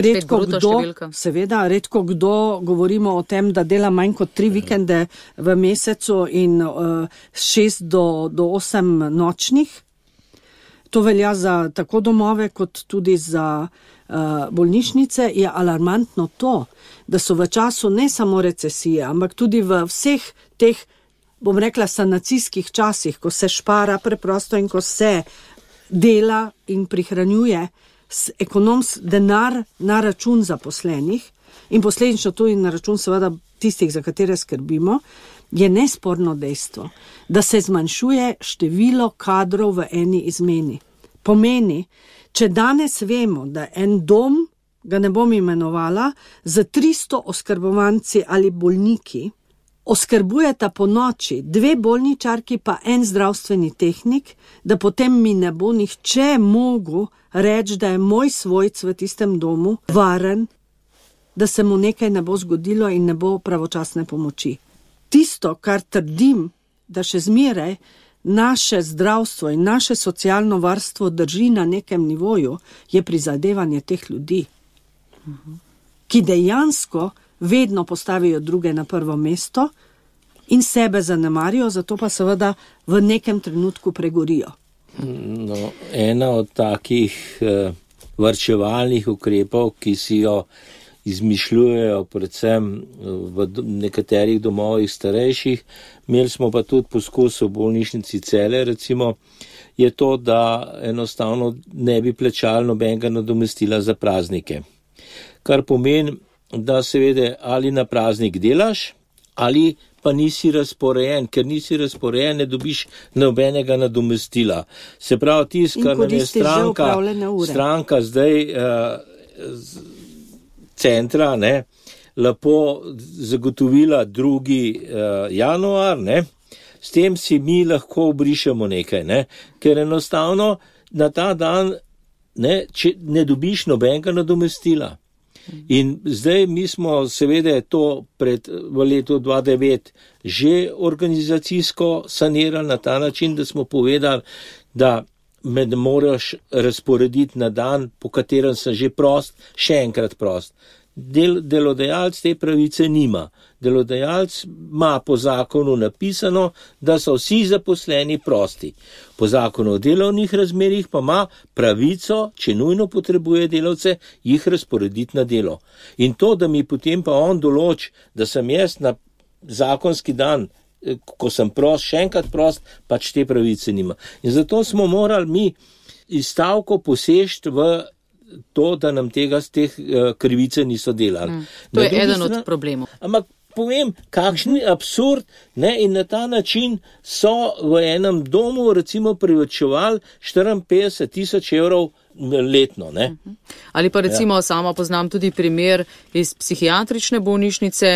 redko kdo govorimo o tem, da dela manj kot 3 vikende v mesecu in 6 do 8 nočnih. To velja za tako domove kot tudi za bolnišnice. Je alarmantno to, da so v času ne samo recesije, ampak tudi v vseh teh, bom rekla, sanacijskih časih, ko se špara preprosto in ko se dela in prihranjuje denar na račun zaposlenih in posledično tudi na račun seveda tistih, za katere skrbimo, je nesporno dejstvo, da se zmanjšuje število kadrov v eni izmeni. Pomeni, če danes vemo, da en dom ga ne bom imenovala, z 300 oskrbovanci ali bolniki, oskrbujeta po noči 2 bolničarki pa 1 zdravstveni tehnik, da potem mi ne bo nihče mogel reči, da je moj svojc v tistem domu varen, da se mu nekaj ne bo zgodilo in ne bo pravočasne pomoči. Tisto, kar trdim, da še zmeraj naše zdravstvo in naše socialno varstvo drži na nekem nivoju, je prizadevanje teh ljudi, ki dejansko vedno postavijo druge na prvo mesto in sebe zanemarijo, zato pa seveda v nekem trenutku pregorijo. No, ena od takih varčevalnih ukrepov, ki si jo izmišljujejo predvsem v nekaterih domovih starejših, imeli smo pa tudi poskus v bolnišnici Celje, recimo, je to, da enostavno ne bi plačali nobenega nadomestila za praznike. Kar pomeni, da seveda ali na praznik delaš, ali pa nisi razporejen, ker nisi razporejen, ne dobiš nobenega nadomestila. Se pravi, tiskar nam je stranka zdaj centra, ne, lepo zagotovila 2. januar, ne, s tem si mi lahko obrišemo nekaj, ne, ker enostavno na ta dan ne dobiš nobenega nadomestila. In zdaj mi smo seveda to v letu 2009 že organizacijsko sanirali na ta način, da smo povedali, da me ne moraš razporediti na dan, po katerem sem že prost, še enkrat prost. Delodajalec te pravice nima. Delodajalec ima po zakonu napisano, da so vsi zaposleni prosti. Po zakonu o delovnih razmerjih pa ima pravico, če nujno potrebuje delavce, jih razporediti na delo. In to, da mi potem pa on določi, da sem jaz na zakonski dan, ko sem prost, še enkrat prost, pač te pravice nima. In zato smo morali mi iz stavko posežiti v to, da nam teh krivice niso delali. To je eden od problemov. Ampak povem, kakšen absurd, ne, in na ta način so v enem domu recimo privarčevali 54.000 evrov letno, ne. Ali pa recimo sama poznam tudi primer iz psihiatrične bolnišnice,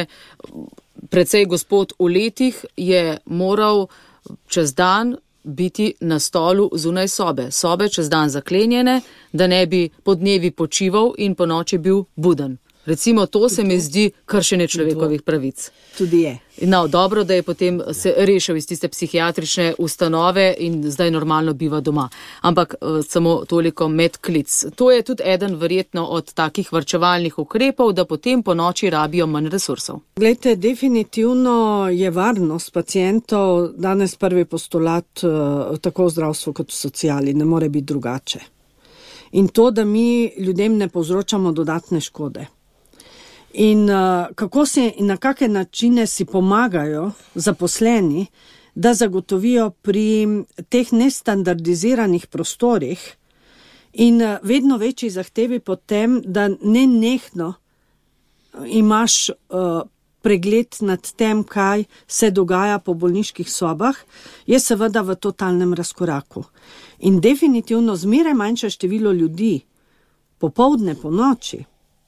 precej gospod v letih je moral čez dan biti na stolu zunaj sobe čez dan zaklenjene, da ne bi podnevi počival in po noči bil buden. Recimo to se mi zdi kršenje človekovih pravic. Tudi je. No, dobro, da je potem se rešil iz tiste psihiatrične ustanove in zdaj normalno biva doma. Ampak samo toliko medklic. To je tudi eden verjetno od takih varčevalnih ukrepov, da potem po noči rabijo manj resursov. Glejte, definitivno je varnost pacientov danes prvi postulat tako v zdravstvu kot v sociali. Ne more biti drugače. In to, da mi ljudem ne povzročamo dodatne škode. In kako se in na kakšne načine si pomagajo zaposleni, da zagotovijo pri teh nestandardiziranih prostorih in vedno večji zahtevi potem, da nenehno imaš pregled nad tem, kaj se dogaja po bolniških sobah, je seveda v totalnem razkoraku. In definitivno zmeraj manjše število ljudi, popoldne, po noči,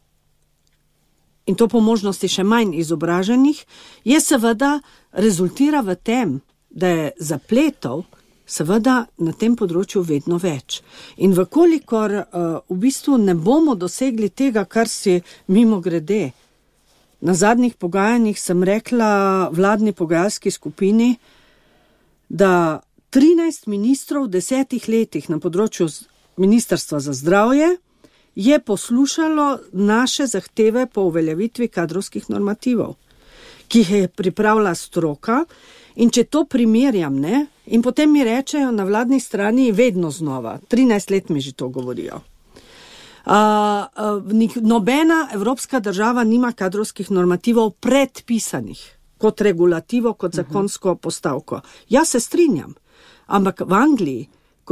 in to po možnosti še manj izobraženih, je seveda rezultira v tem, da je zapletov seveda na tem področju vedno več. In vkolikor v bistvu ne bomo dosegli tega, kar si mimo grede. Na zadnjih pogajanjih sem rekla vladni pogajalski skupini, da 13 ministrov v 10 letih na področju Ministrstva za zdravje je poslušalo naše zahteve po uveljavitvi kadrovskih normativov, ki jih je pripravila stroka, in če to primerjam, ne, in potem mi rečejo na vladni strani vedno znova, 13 let mi že to govorijo. Nobena evropska država nima kadrovskih normativov predpisanih kot regulativo, kot zakonsko postavko. Jaz se strinjam, ampak v Angliji, ko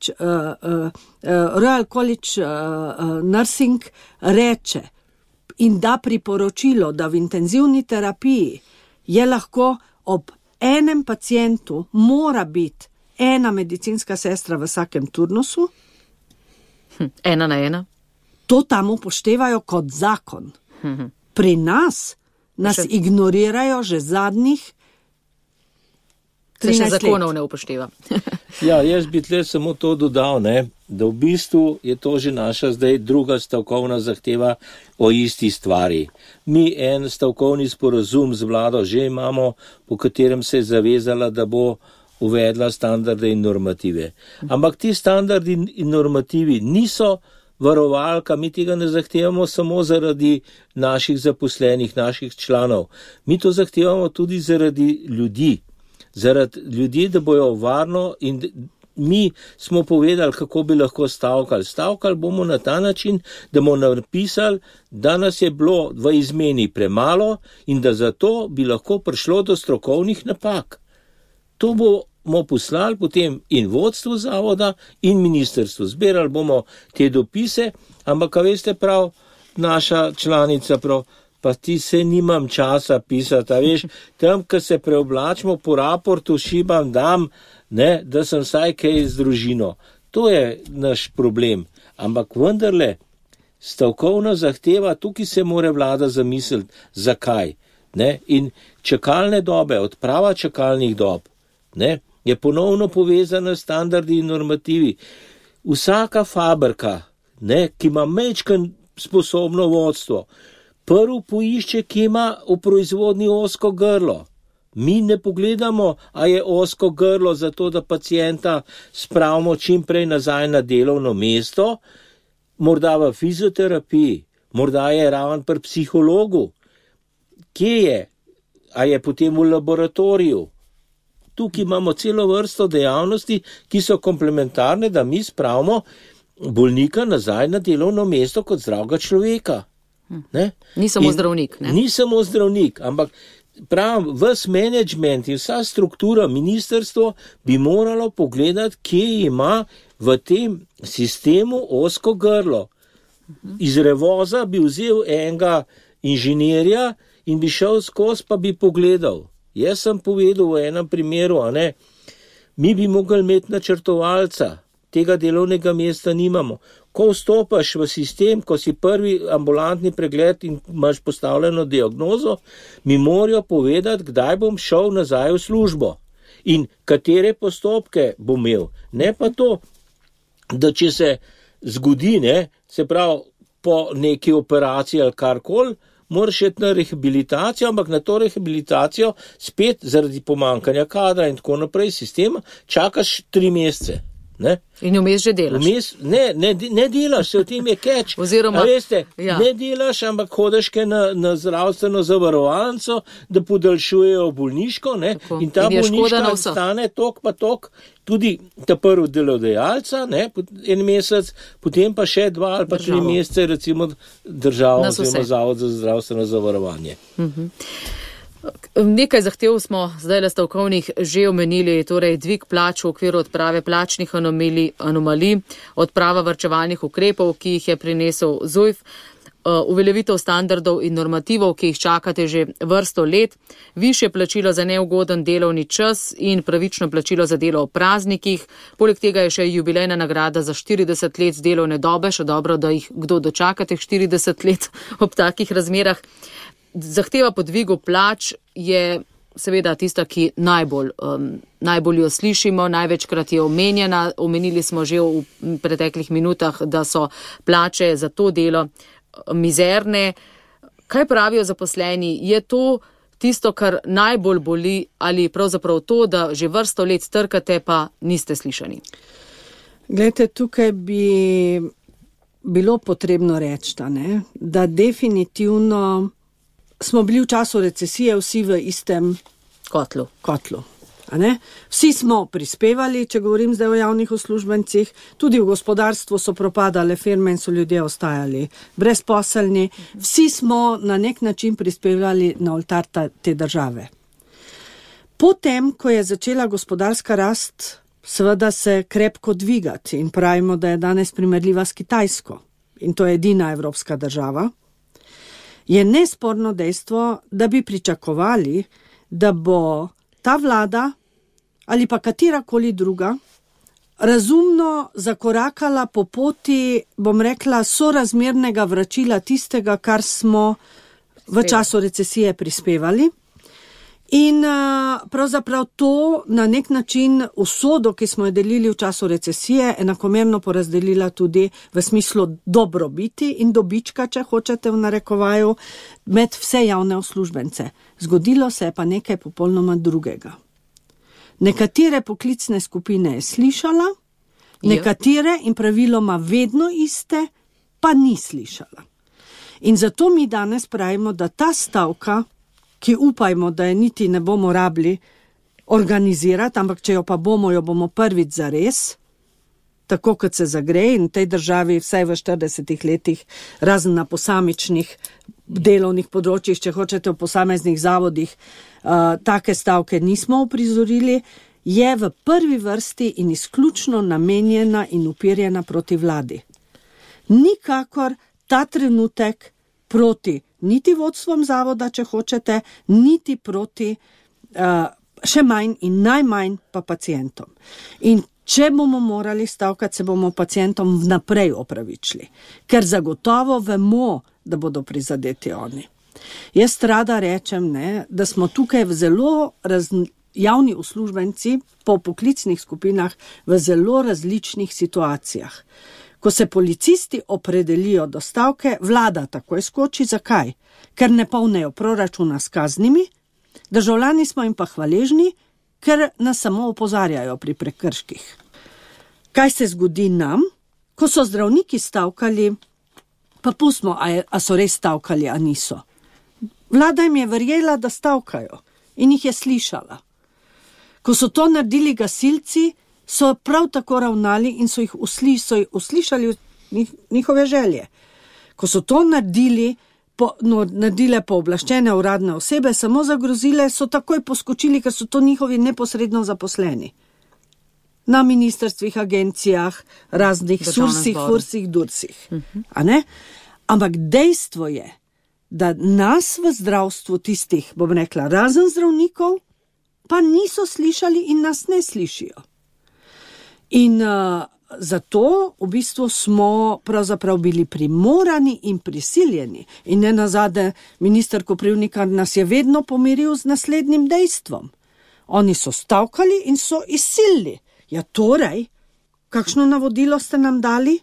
Royal College Nursing reče in da priporočilo, da v intenzivni terapiji je lahko ob enem pacientu mora biti ena medicinska sestra v vsakem turnusu. 1 na 1. To tam upoštevajo kot zakon. Pri nas ignorirajo že zadnjih 13 let. Se še zakonov ne upošteva. Ja, jaz bi tle samo to dodal, da v bistvu je to že naša zdaj druga stavkovna zahteva o isti stvari. Mi en stavkovni sporazum z vlado že imamo, po katerem se je zavezala, da bo uvedla standarde in normative. Ampak ti standardi in normativi niso varovalka, mi tega ne zahtevamo samo zaradi naših zaposlenih, naših članov. Mi to zahtevamo tudi zaradi ljudi. Zaradi ljudi, da bojo varno, in mi smo povedali, kako bi lahko stavkali. Stavkali bomo na ta način, da bomo napisali, da nas je bilo v izmeni premalo in da zato bi lahko prišlo do strokovnih napak. To bomo poslali potem in vodstvu zavoda in ministrstvu. Zbirali bomo te dopise, ampak, a veste prav, naša članica prav, pa ti se nimam časa pisati, a veš, tam, ko se preoblačimo po raportu, šibam dam, da sem vsaj kaj z družino. To je naš problem. Ampak vendarle, stavkovna zahteva, tukaj se mora vlada zamisliti, zakaj. In čakalne dobe, odprava čakalnih dob, je ponovno povezana s standardi in normativi. Vsaka fabrika, ki ima majčken sposobno vodstvo, prvo poišče, ki ima v proizvodnji ozko grlo. Mi ne pogledamo, a je ozko grlo zato, da pacienta spravimo čim prej nazaj na delovno mesto, morda v fizioterapiji, morda je raven pri psihologu. Kje je? A je potem v laboratoriju? Tukaj imamo celo vrsto dejavnosti, ki so komplementarne, da mi spravimo bolnika nazaj na delovno mesto kot zdravega človeka. Ni samo zdravnik. Ni samo zdravnik, ampak pravim, ves management in vsa struktura, ministrstvo bi moralo pogledati, kje ima v tem sistemu ozko grlo. Iz revoza bi vzel enega inženirja in bi šel skozi, pa bi pogledal. Jaz sem povedal v enem primeru, mi bi mogli imeti načrtovalca, tega delovnega mesta nimamo. Ko vstopaš v sistem, ko si prvi ambulantni pregled in imaš postavljeno diagnozo, mi morajo povedati, kdaj bom šel nazaj v službo in katere postopke bom imel. Ne pa to, da če se zgodi, se pravi po neki operaciji ali karkoli, moraš iti na rehabilitacijo, ampak na to rehabilitacijo spet zaradi pomankanja kadra in tako naprej sistema čakaš 3 mesece. In vmes že delaš. Ne delaš, se v tem je catch. Oziroma, ne delaš, ampak hodiš na zdravstveno zavarovalnico, da podaljšujejo bolniško, in ta bolniška stane tok pa tok, tudi ta prvi delodajalca, en mesec, potem pa še 2 ali pa 3 mesece, recimo država oziroma zavod za zdravstveno zavarovanje. Nekaj zahtev smo zdaj le stavkovnih že omenili, torej dvig plač v okviru odprave plačnih anomalij, odprava varčevalnih ukrepov, ki jih je prinesel ZUJF, uveljavitev standardov in normativov, ki jih čakate že vrsto let, višje plačilo za neugoden delovni čas in pravično plačilo za delo v praznikih. Poleg tega je še jubilejna nagrada za 40 let delovne dobe, še dobro, da jih kdo dočaka teh 40 let ob takih razmerah. Zahteva po dvigu plač je seveda tista, ki najbolj jo slišimo, največkrat je omenjena. Omenili smo že v preteklih minutah, da so plače za to delo mizerne. Kaj pravijo zaposleni? Je to tisto, kar najbolj boli, ali pravzaprav to, da že vrsto let trkate, pa niste slišani? Glejte, tukaj bi bilo potrebno reči, da definitivno smo bili v času recesije vsi v istem kotlu. Vsi smo prispevali, če govorim zdaj o javnih uslužbencih, tudi v gospodarstvu so propadale firme in so ljudje ostajali brezposelni. Vsi smo na nek način prispevali na oltar te države. Potem, ko je začela gospodarska rast, seveda se krepko dvigati in pravimo, da je danes primerljiva s Kitajsko in to je edina evropska država, je nesporno dejstvo, da bi pričakovali, da bo ta vlada ali pa katerakoli druga razumno zakorakala po poti, bom rekla, sorazmernega vračila tistega, kar smo v času recesije prispevali. In pravzaprav to na nek način usodo, ki smo jo delili v času recesije, enakomerno porazdelila tudi v smislu dobrobiti in dobička, če hočete v narekovaju, med vse javne uslužbence. Zgodilo se je pa nekaj popolnoma drugega. Nekatere poklicne skupine je slišala, nekatere in praviloma vedno iste pa ni slišala. In zato mi danes pravimo, da ta stavka, ki upajmo, da je niti ne bomo rabili organizirati, ampak če jo pa bomo, jo bomo prvič zares, tako kot se zagre in v tej državi vsaj v 40 letih, razen na posamičnih delovnih področjih, če hočete v posameznih zavodih, take stavke nismo uprizorili, je v prvi vrsti in izključno namenjena in upirjena proti vladi. Nikakor ta trenutek proti niti vodstvom zavoda, če hočete, niti proti še manj in najmanj pa pacientom. In če bomo morali stavkati, se bomo pacientom vnaprej opravičili, ker zagotovo vemo, da bodo prizadeti oni. Jaz rada rečem, da smo tukaj v zelo javni uslužbenci po poklicnih skupinah v zelo različnih situacijah. Ko se policisti opredelijo do stavke, vlada takoj skoči. Zakaj? Ker ne polnejo proračuna s kaznimi, državljani smo jim pa hvaležni, ker nas samo opozarjajo pri prekrških. Kaj se zgodi nam, ko so zdravniki stavkali, pa pustimo, a so res stavkali, a niso. Vlada jim je verjela, da stavkajo in jih je slišala. Ko so to naredili gasilci, so prav tako ravnali in so jih uslišali njihove želje. Ko so to naredile pooblaščene uradne osebe, samo zagrozile, so takoj poskočili, ker so to njihovi neposredno zaposleni. Na ministrstvih, agencijah, raznih sursih, dursih. A ne? Ampak dejstvo je, da nas v zdravstvu tistih, bom rekla, razen zdravnikov, pa niso slišali in nas ne slišijo. In zato v bistvu smo pravzaprav bili primorani in prisiljeni. In ne nazadnje, minister Koprivnikar nas je vedno pomiril z naslednjim dejstvom. Oni so stavkali in so izsilili. Ja, torej, kakšno navodilo ste nam dali?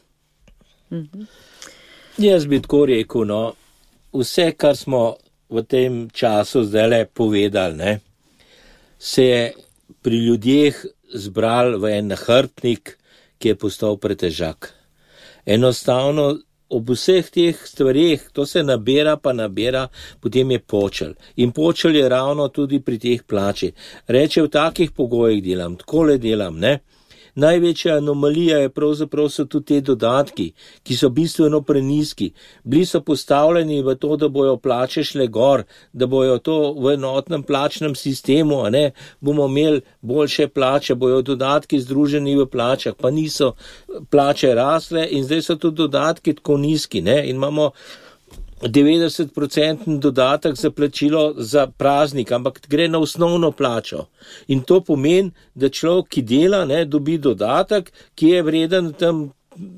Jaz bi tako rekel, vse, kar smo v tem času zdajle povedali, se je pri ljudeh zbral v en nahrbtnik, ki je postal pretežak. Enostavno, ob vseh teh stvareh, to se nabera, potem je počel. In počel je ravno tudi pri teh plači. Reče, v takih pogojih delam, takole delam, Največja anomalija je pravzaprav so tudi te dodatki, ki so bistveno preniski. Bili so postavljeni v to, da bojo plače šle gor, da bojo to v enotnem plačnem sistemu, bomo imeli boljše plače, bojo dodatki združeni v plačah, pa niso plače rasle in zdaj so tudi dodatki tako nizki, in imamo 90% dodatek za plačilo za praznik, ampak gre na osnovno plačo. In to pomeni, da človek, ki dela, dobi dodatek, ki je vreden tam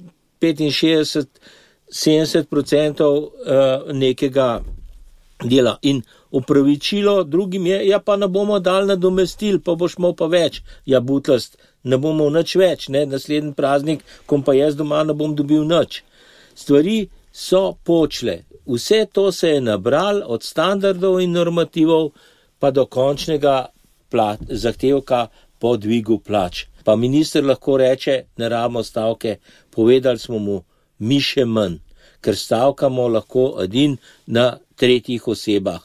65-70% nekega dela. In upravičilo drugim je, pa ne bomo dali nadomestil, pa boš imel pa več. Ja, butlast, ne bomo nič več, naslednji praznik, ko pa jaz doma ne bom dobil nič. Stvari so počle. Vse to se je nabral od standardov in normativov pa do končnega zahtevka po dvigu plač. Pa minister lahko reče, ne rabimo stavke, povedali smo mu, mi še manj, ker stavkamo lahko edin na tretjih osebah.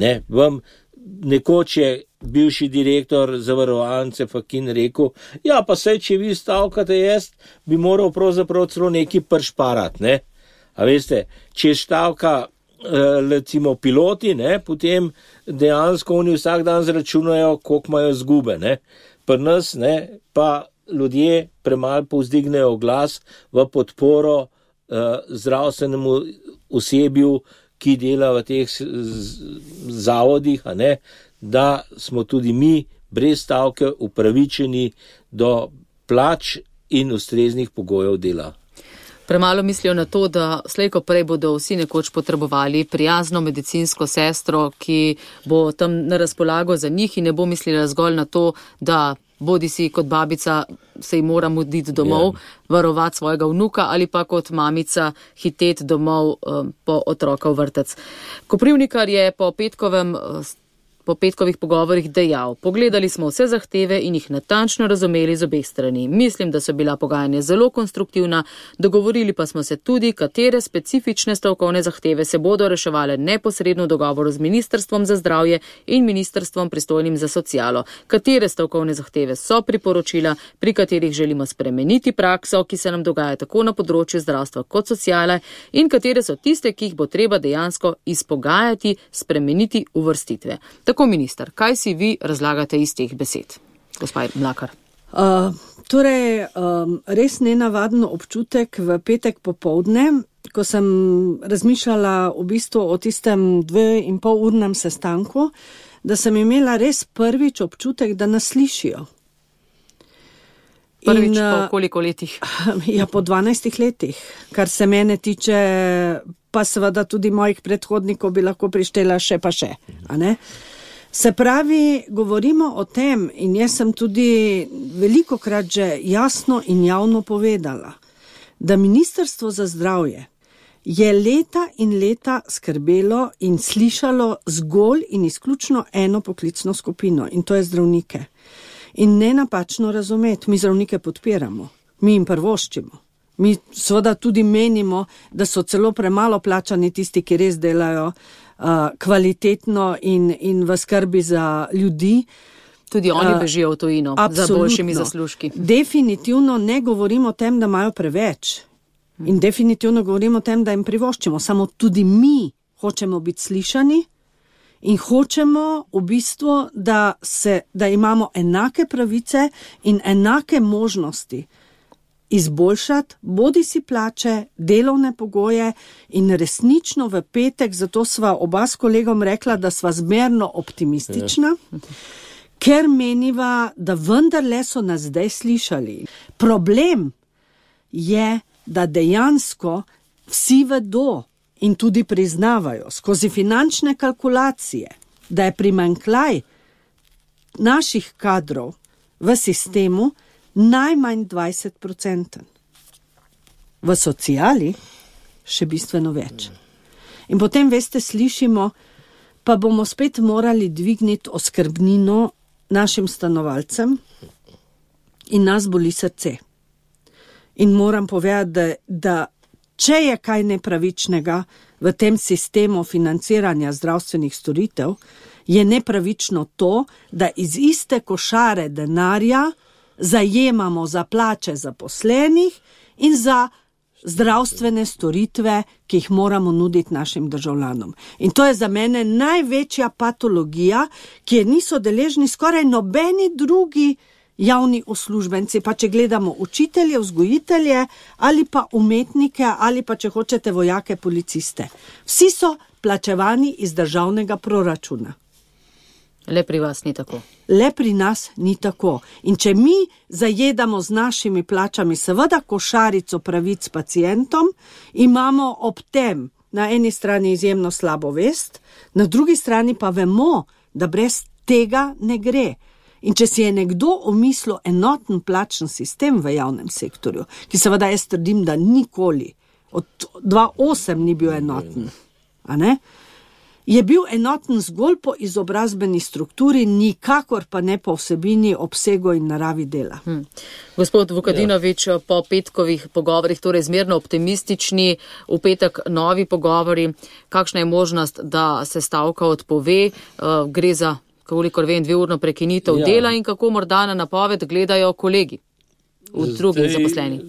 Nekoč je bivši direktor zavarovalnice Fakin rekel, ja, pa saj, če vi stavkate, jaz bi moral pravzaprav celo nekaj pršparati, A veste, če stavka, recimo piloti, potem dejansko oni vsak dan zračunajo, koliko imajo zgube, Pri nas, pa ljudje premalo povzdignejo glas v podporo zdravstvenemu osebju, ki dela v teh zavodih, da smo tudi mi brez stavke upravičeni do plač in ustreznih pogojev dela. Premalo mislijo na to, da slejko prej bodo vsi nekoč potrebovali prijazno medicinsko sestro, ki bo tam na razpolago za njih in ne bo mislila zgolj na to, da bodi si kot babica se ji mora muditi domov, varovati svojega vnuka ali pa kot mamica hiteti domov po otroka v vrtec. Koprivnikar je po petkovih pogovorih dejal: pogledali smo vse zahteve in jih natančno razumeli z obeh strani. Mislim, da so bila pogajanja zelo konstruktivna, dogovorili pa smo se tudi, katere specifične stavkovne zahteve se bodo reševale neposredno v dogovoru z Ministrstvom za zdravje in Ministrstvom pristojnim za socialo. Katere stavkovne zahteve so priporočila, pri katerih želimo spremeniti prakso, ki se nam dogaja tako na področju zdravstva kot sociale, in katere so tiste, ki jih bo treba dejansko izpogajati, spremeniti uvrstitve. Tako, minister, kaj si vi razlagate iz teh besed, gospa Mlakar? Res nenavaden občutek v petek popoldne, ko sem razmišljala v bistvu o tistem 2,5-urnem sestanku, da sem imela res prvič občutek, da nas slišijo. Prvič po koliko letih? Ja, po 12 letih, kar se mene tiče, pa seveda tudi mojih predhodnikov bi lahko prištela še pa še, a ne? Se pravi, govorimo o tem in jaz sem tudi velikokrat že jasno in javno povedala, da Ministrstvo za zdravje je leta in leta skrbelo in slišalo zgolj in izključno eno poklicno skupino in to je zdravnike. In ne napačno razumeti, mi zdravnike podpiramo, mi jim prvoščimo. Mi seveda tudi menimo, da so celo premalo plačani tisti, ki res delajo kvalitetno in v skrbi za ljudi. Tudi oni bežijo v tujino za boljšimi zaslužki. Definitivno ne govorimo o tem, da imajo preveč. In definitivno govorimo o tem, da jim privoščimo. Samo tudi mi hočemo biti slišani in hočemo v bistvu, da imamo enake pravice in enake možnosti izboljšati, bodi si plače, delovne pogoje in resnično v petek, zato sva oba s kolegom rekla, da sva zmerno optimistična, ker meniva, da vendarle so nas zdaj slišali. Problem je, da dejansko vsi vedo in tudi priznavajo skozi finančne kalkulacije, da je primanjkljaj naših kadrov v sistemu najmanj 20%. V sociali še bistveno več. In potem, veste, slišimo, pa bomo spet morali dvigniti oskrbnino našim stanovalcem in nas boli srce. In moram povedati, da če je kaj nepravičnega v tem sistemu financiranja zdravstvenih storitev, je nepravično to, da iz iste košare denarja zajemamo za plače zaposlenih in za zdravstvene storitve, ki jih moramo nuditi našim državljanom. In to je za mene največja patologija, ki je niso deležni skoraj nobeni drugi javni uslužbenci, pa če gledamo učitelje, vzgojitelje ali pa umetnike ali pa če hočete vojake, policiste. Vsi so plačevani iz državnega proračuna. Le pri vas ni tako. Le pri nas ni tako. In če mi zajedamo z našimi plačami seveda košarico pravic pacientom, imamo ob tem na eni strani izjemno slabo vest, na drugi strani pa vemo, da brez tega ne gre. In če si je nekdo omislil enoten plačni sistem v javnem sektorju, ki seveda jaz trdim, da nikoli od 2008 ni bil enoten, a ne? Je bil enoten zgolj po izobrazbeni strukturi, nikakor pa ne po vsebini, obsegu in naravi dela. Gospod Vukadinovič, po petkovih pogovorih, torej zmerno optimistični, v petek novi pogovori, kakšna je možnost, da se stavka odpove, gre za, kolikor vem, 2-urno prekinitev dela in kako morda na napoved gledajo kolegi v drugih zaposlenih?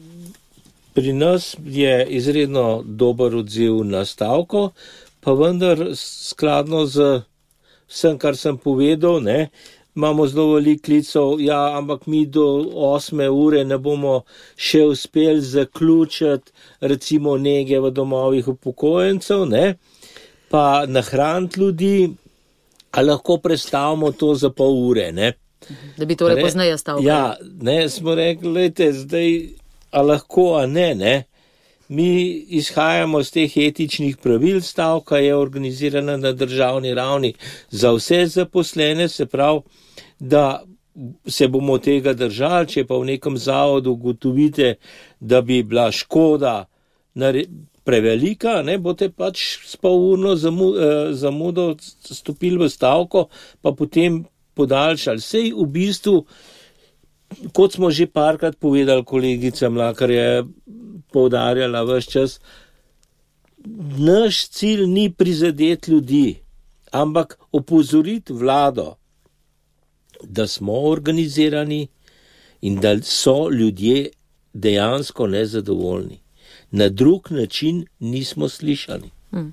Pri nas je izredno dober odziv na stavko, pa vendar skladno z vsem, kar sem povedal, ne, imamo zelo veliko klicev, ampak mi do 8 ure ne bomo še uspeli zaključiti recimo nege v domovih upokojencev, ne, pa nahraniti ljudi, a lahko prestavimo to za pol ure, ne. Da bi torej pozneje stavkali. Ja, ne, smo rekli, lejte, zdaj, a lahko, a ne. Mi izhajamo z teh etičnih pravil, stavka je organizirana na državni ravni za vse zaposlene, se pravi, da se bomo tega držali, če pa v nekem zavodu ugotovite, da bi bila škoda prevelika, ne, boste pač s polurno zamudo stopili v stavko, pa potem podaljšali. Sej v bistvu, kot smo že parkrat povedali, kolegica Mlakar je poudarjala ves čas, naš cilj ni prizadeti ljudi, ampak opozoriti vlado, da smo organizirani in da so ljudje dejansko nezadovoljni. Na drug način nismo slišani.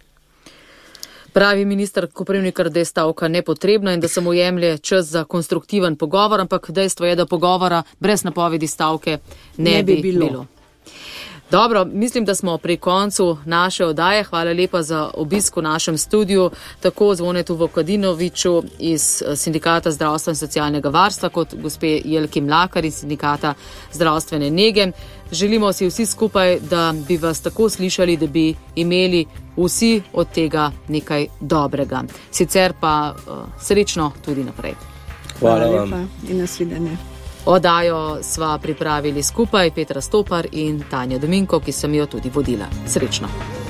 Pravi minister Koprivnikar, da je stavka nepotrebna in da se mu jemlje čas za konstruktiven pogovor, ampak dejstvo je, da pogovora brez napovedi stavke ne bi bilo. Dobro, mislim, da smo pri koncu naše oddaje. Hvala lepa za obisk v našem studiu, tako Zvonetu Vukadinoviču iz Sindikata zdravstva in socialnega varstva, kot gospe Jelki Mlakar iz Sindikata zdravstvene nege. Želimo si vsi skupaj, da bi vas tako slišali, da bi imeli vsi od tega nekaj dobrega. Sicer pa srečno tudi naprej. Hvala vam. Hvala lepa in nasvidenje. Oddajo sva pripravili skupaj Petra Stopar in Tanja Dominko, ki sem jo tudi vodila. Srečno.